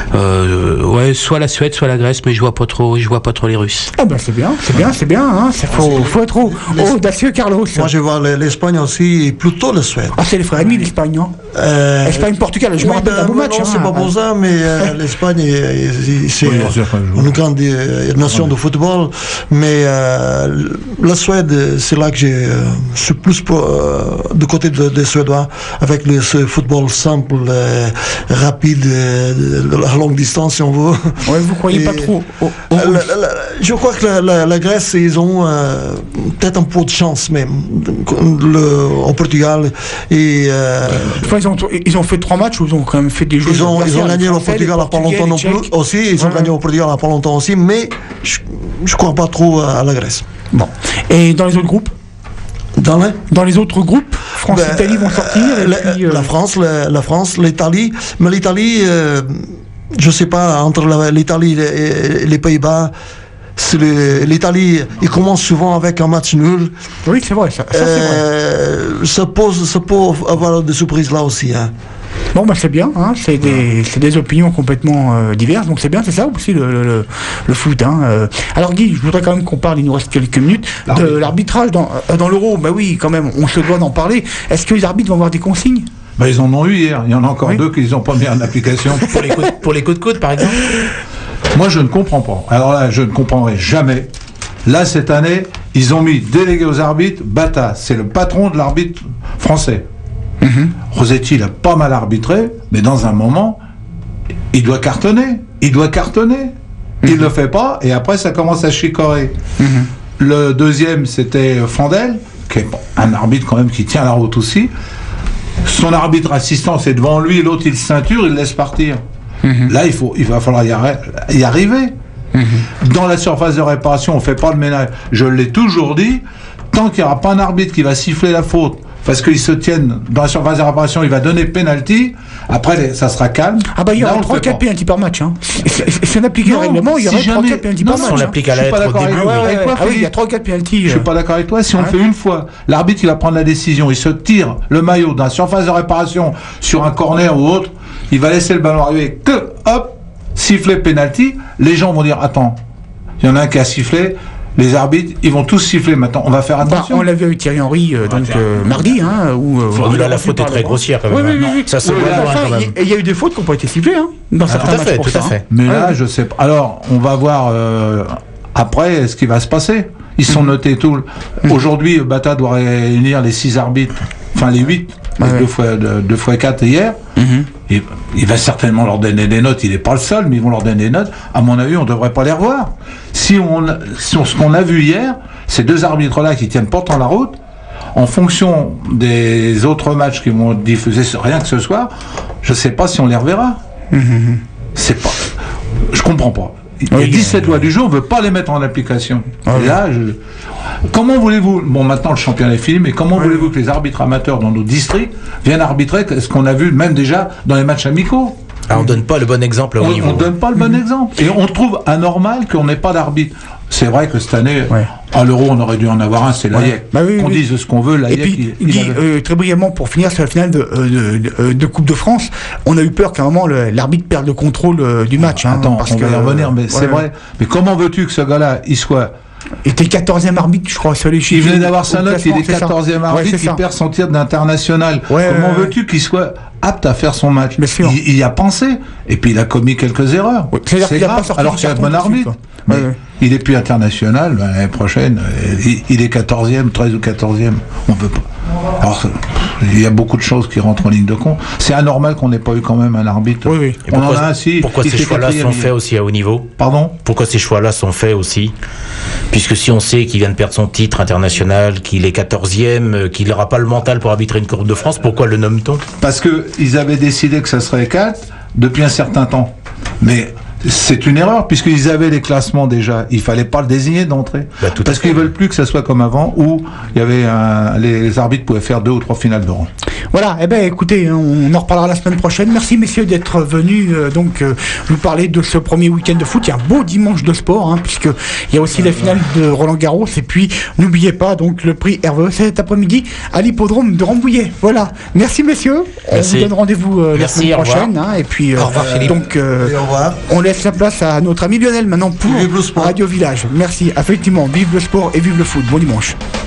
Euh, ouais, soit la Suède, soit la Grèce, mais je vois pas trop, je vois pas trop les Russes. Ah ben c'est bien, c'est bien, c'est bien. Hein. Ça faut, faut être audacieux, Carlos. Moi je vois l'Espagne aussi et plutôt la Suède. Ah c'est les frères ennemis l'Espagne, non euh, Espagne-Portugal. Je oui, me rappelle d'un beau match. Non, hein, c'est pas pour ça, mais euh, l'Espagne c'est oui, une grande nation ouais. de football, mais euh, la Suède, c'est là que j'ai euh, je suis plus pour, euh, du côté des de Suédois, avec le, ce football simple, euh, rapide, euh, de la longue distance, si on veut. Ouais, vous croyez Et, pas trop au, au la, la, la, je crois que la, la, la Grèce, ils ont euh, peut-être un peu de chance même, le, au Portugal. Et, euh, enfin, ils, ont, ils ont fait trois matchs où ils ont quand même fait des jeux. Ils ont, ils ont gagné au Portugal à pas longtemps non plus aussi, ils ont ouais. gagné au Portugal à pas longtemps aussi, mais je ne crois pas trop à la Grèce. Bon. Et dans les autres groupes Dans les, dans les autres groupes, France et ben, Italie vont sortir. Et la, puis, euh... la France, la, la France, l'Italie, mais l'Italie, euh, je sais pas, entre la, l'Italie et les Pays-Bas, c'est le- l'Italie, il commence souvent avec un match nul. Oui, c'est vrai, ça, ça, c'est vrai. Euh, ça, pose, ça peut avoir des surprises là aussi. Hein. Bon, bah c'est bien, hein, c'est des, c'est des opinions complètement euh, diverses, donc c'est bien, c'est ça aussi le, le, le, le foot. Hein. Euh, alors Guy, je voudrais quand même qu'on parle, il nous reste quelques minutes, de l'arbitrage dans, euh, dans l'Euro. Bah oui, quand même, on se doit d'en parler. Est-ce que les arbitres vont avoir des consignes? Ben, ils en ont eu hier. Il y en a encore Oui. deux qui n'ont pas mis en application. Pour les coups de, pour les coups de coude, par exemple. Moi, je ne comprends pas. Alors là, je ne comprendrai jamais. Là, cette année, ils ont mis délégué aux arbitres Bata. C'est le patron de l'arbitre français. Mm-hmm. Rossetti, il a pas mal arbitré, mais dans un moment, il doit cartonner. Il doit cartonner. Il ne le fait pas, et après, ça commence à chicorer. Mm-hmm. Le deuxième, c'était Fandel, qui est un arbitre quand même qui tient la route aussi. Son arbitre assistant, c'est devant lui, l'autre, il ceinture, il laisse partir. Mm-hmm. Là, il, faut, il va falloir y, arri- y arriver. Mm-hmm. Dans la surface de réparation, on ne fait pas le ménage. Je l'ai toujours dit, tant qu'il n'y aura pas un arbitre qui va siffler la faute, parce qu'ils se tiennent dans la surface de réparation, il va donner penalty, après ça sera calme. Ah bah il y Là, aura on le trois fait quatre pas. penalty par match. Hein. Si, si- si on appliquait le Non, règlement, il y si aurait trois jamais- quatre penalty non, par si match. on hein. l'applique à Je la suis pas lettre au d'accord début. avec Ah, toi. ouais, Avec ouais, toi, ah oui, il y a Philippe. trois quatre penalty. Je suis pas d'accord avec toi. Si on Ouais. le fait une fois, l'arbitre il va prendre la décision, il se tire le maillot dans la surface de réparation sur un corner ou autre, il va laisser le ballon arriver, que hop, siffler penalty. Les gens vont dire attends, il y en a un qui a sifflé. Les arbitres, ils vont tous siffler maintenant. On va faire Bah, attention. on l'a vu avec Thierry Henry euh, donc tiens. euh, mardi, hein, où euh, Bon, où il là, a la reçu faute est par très le- grossière quand Oui, même. oui, oui, hein. oui. Ça se Oui, voit à la loin fin, quand même. il- Et il y a eu des fautes qui n'ont pas été sifflées, hein, dans certains tout à matchs fait, pour tout ça, à hein. fait. Mais Ouais. là, je sais pas. Alors, on va voir euh, après ce qui va se passer. Ils sont notés tout. Aujourd'hui, Bata doit réunir les six arbitres, enfin les huit, Ouais, deux ouais. fois deux, deux fois quatre hier. Mhm. Et il va certainement leur donner des notes. Il n'est pas le seul, mais ils vont leur donner des notes. À mon avis, on ne devrait pas les revoir. Si on, si on- ce qu'on a vu hier, ces deux arbitres-là qui tiennent pourtant la route, en fonction des autres matchs qui vont diffuser rien que ce soir, je ne sais pas si on les reverra. Mhm. C'est pas. Je comprends pas. Il y a Oui, dix-sept lois du jeu, on ne veut pas les mettre en application. Ah Et oui. là, je- comment voulez-vous, bon maintenant le championnat est fini, mais comment voulez-vous que les arbitres amateurs dans nos districts viennent arbitrer ce qu'on a vu même déjà dans les matchs amicaux? Ah, on donne pas le bon exemple au On niveau. ne donne pas le bon exemple. Et on trouve anormal qu'on n'ait pas d'arbitre. C'est vrai que cette année, Ouais. à l'Euro, on aurait dû en avoir un, c'est l'A E C. Bah oui, Qu'on oui. dise ce qu'on veut, l'A E Et C. puis, il- il Guy, avait- euh, très brièvement, pour finir sur la finale de, euh, de, de- de Coupe de France, on a eu peur qu'à un moment le- l'arbitre perde le contrôle euh, du match. Hein, Attends, parce on que, va y revenir, mais ouais, c'est ouais. vrai. Mais comment veux-tu que ce gars-là, il soit... Il était quatorzième arbitre, je crois, sur les Il chiffres. venait d'avoir sa au note, il classement, est c'est ça. quatorzième Ouais, arbitre, c'est il ça. perd son tir d'international. Ouais, Comment ouais, veux-tu qu'il soit apte à faire son match? Bien sûr. Il, il y a pensé, et puis il a commis quelques erreurs. Ouais, c'est-à-dire C'est qu'il a pas grave, sorti alors du qu'il y a un carton bon tout de suite, arbitre. quoi. Mais Ouais, ouais. il est plus international, ben, l'année prochaine, euh, il, il est quatorzième, treize ou quatorzième. On peut pas. Alors, pff, il y a beaucoup de choses qui rentrent en ligne de compte. C'est anormal qu'on n'ait pas eu quand même un arbitre. Oui, oui. Et On pourquoi, en a un, si. pourquoi il ces fait choix-là quatrième, sont il- faits aussi à haut niveau? Pardon? Pourquoi ces choix-là sont faits aussi? Puisque si on sait qu'il vient de perdre son titre international, qu'il est quatorzième, euh, qu'il n'aura pas le mental pour arbitrer une Coupe de France, pourquoi le nomme-t-on? Parce qu'ils avaient décidé que ça serait quatre depuis un certain temps. Mais c'est une erreur, puisqu'ils avaient les classements déjà. Il fallait pas le désigner d'entrée. Bah, tout à Parce fait. qu'ils veulent plus que ça soit comme avant, où il y avait un- les arbitres pouvaient faire deux ou trois finales de rang. Voilà, eh ben écoutez, on en reparlera la semaine prochaine. Merci messieurs d'être venus euh, donc euh, nous parler de ce premier week-end de foot. Il y a un beau dimanche de sport, hein, puisque il y a aussi la finale de Roland Garros. Et puis n'oubliez pas donc le prix Hervé cet après-midi à l'hippodrome de Rambouillet. Voilà, merci messieurs. Merci. On vous donne rendez-vous euh, la Merci, semaine au revoir. prochaine. Hein, et puis euh, Au revoir, Philippe. donc euh, Et au revoir. on laisse la place à notre ami Lionel maintenant pour Vive le sport. Radio Village. Merci, effectivement, vive le sport et vive le foot. Bon dimanche.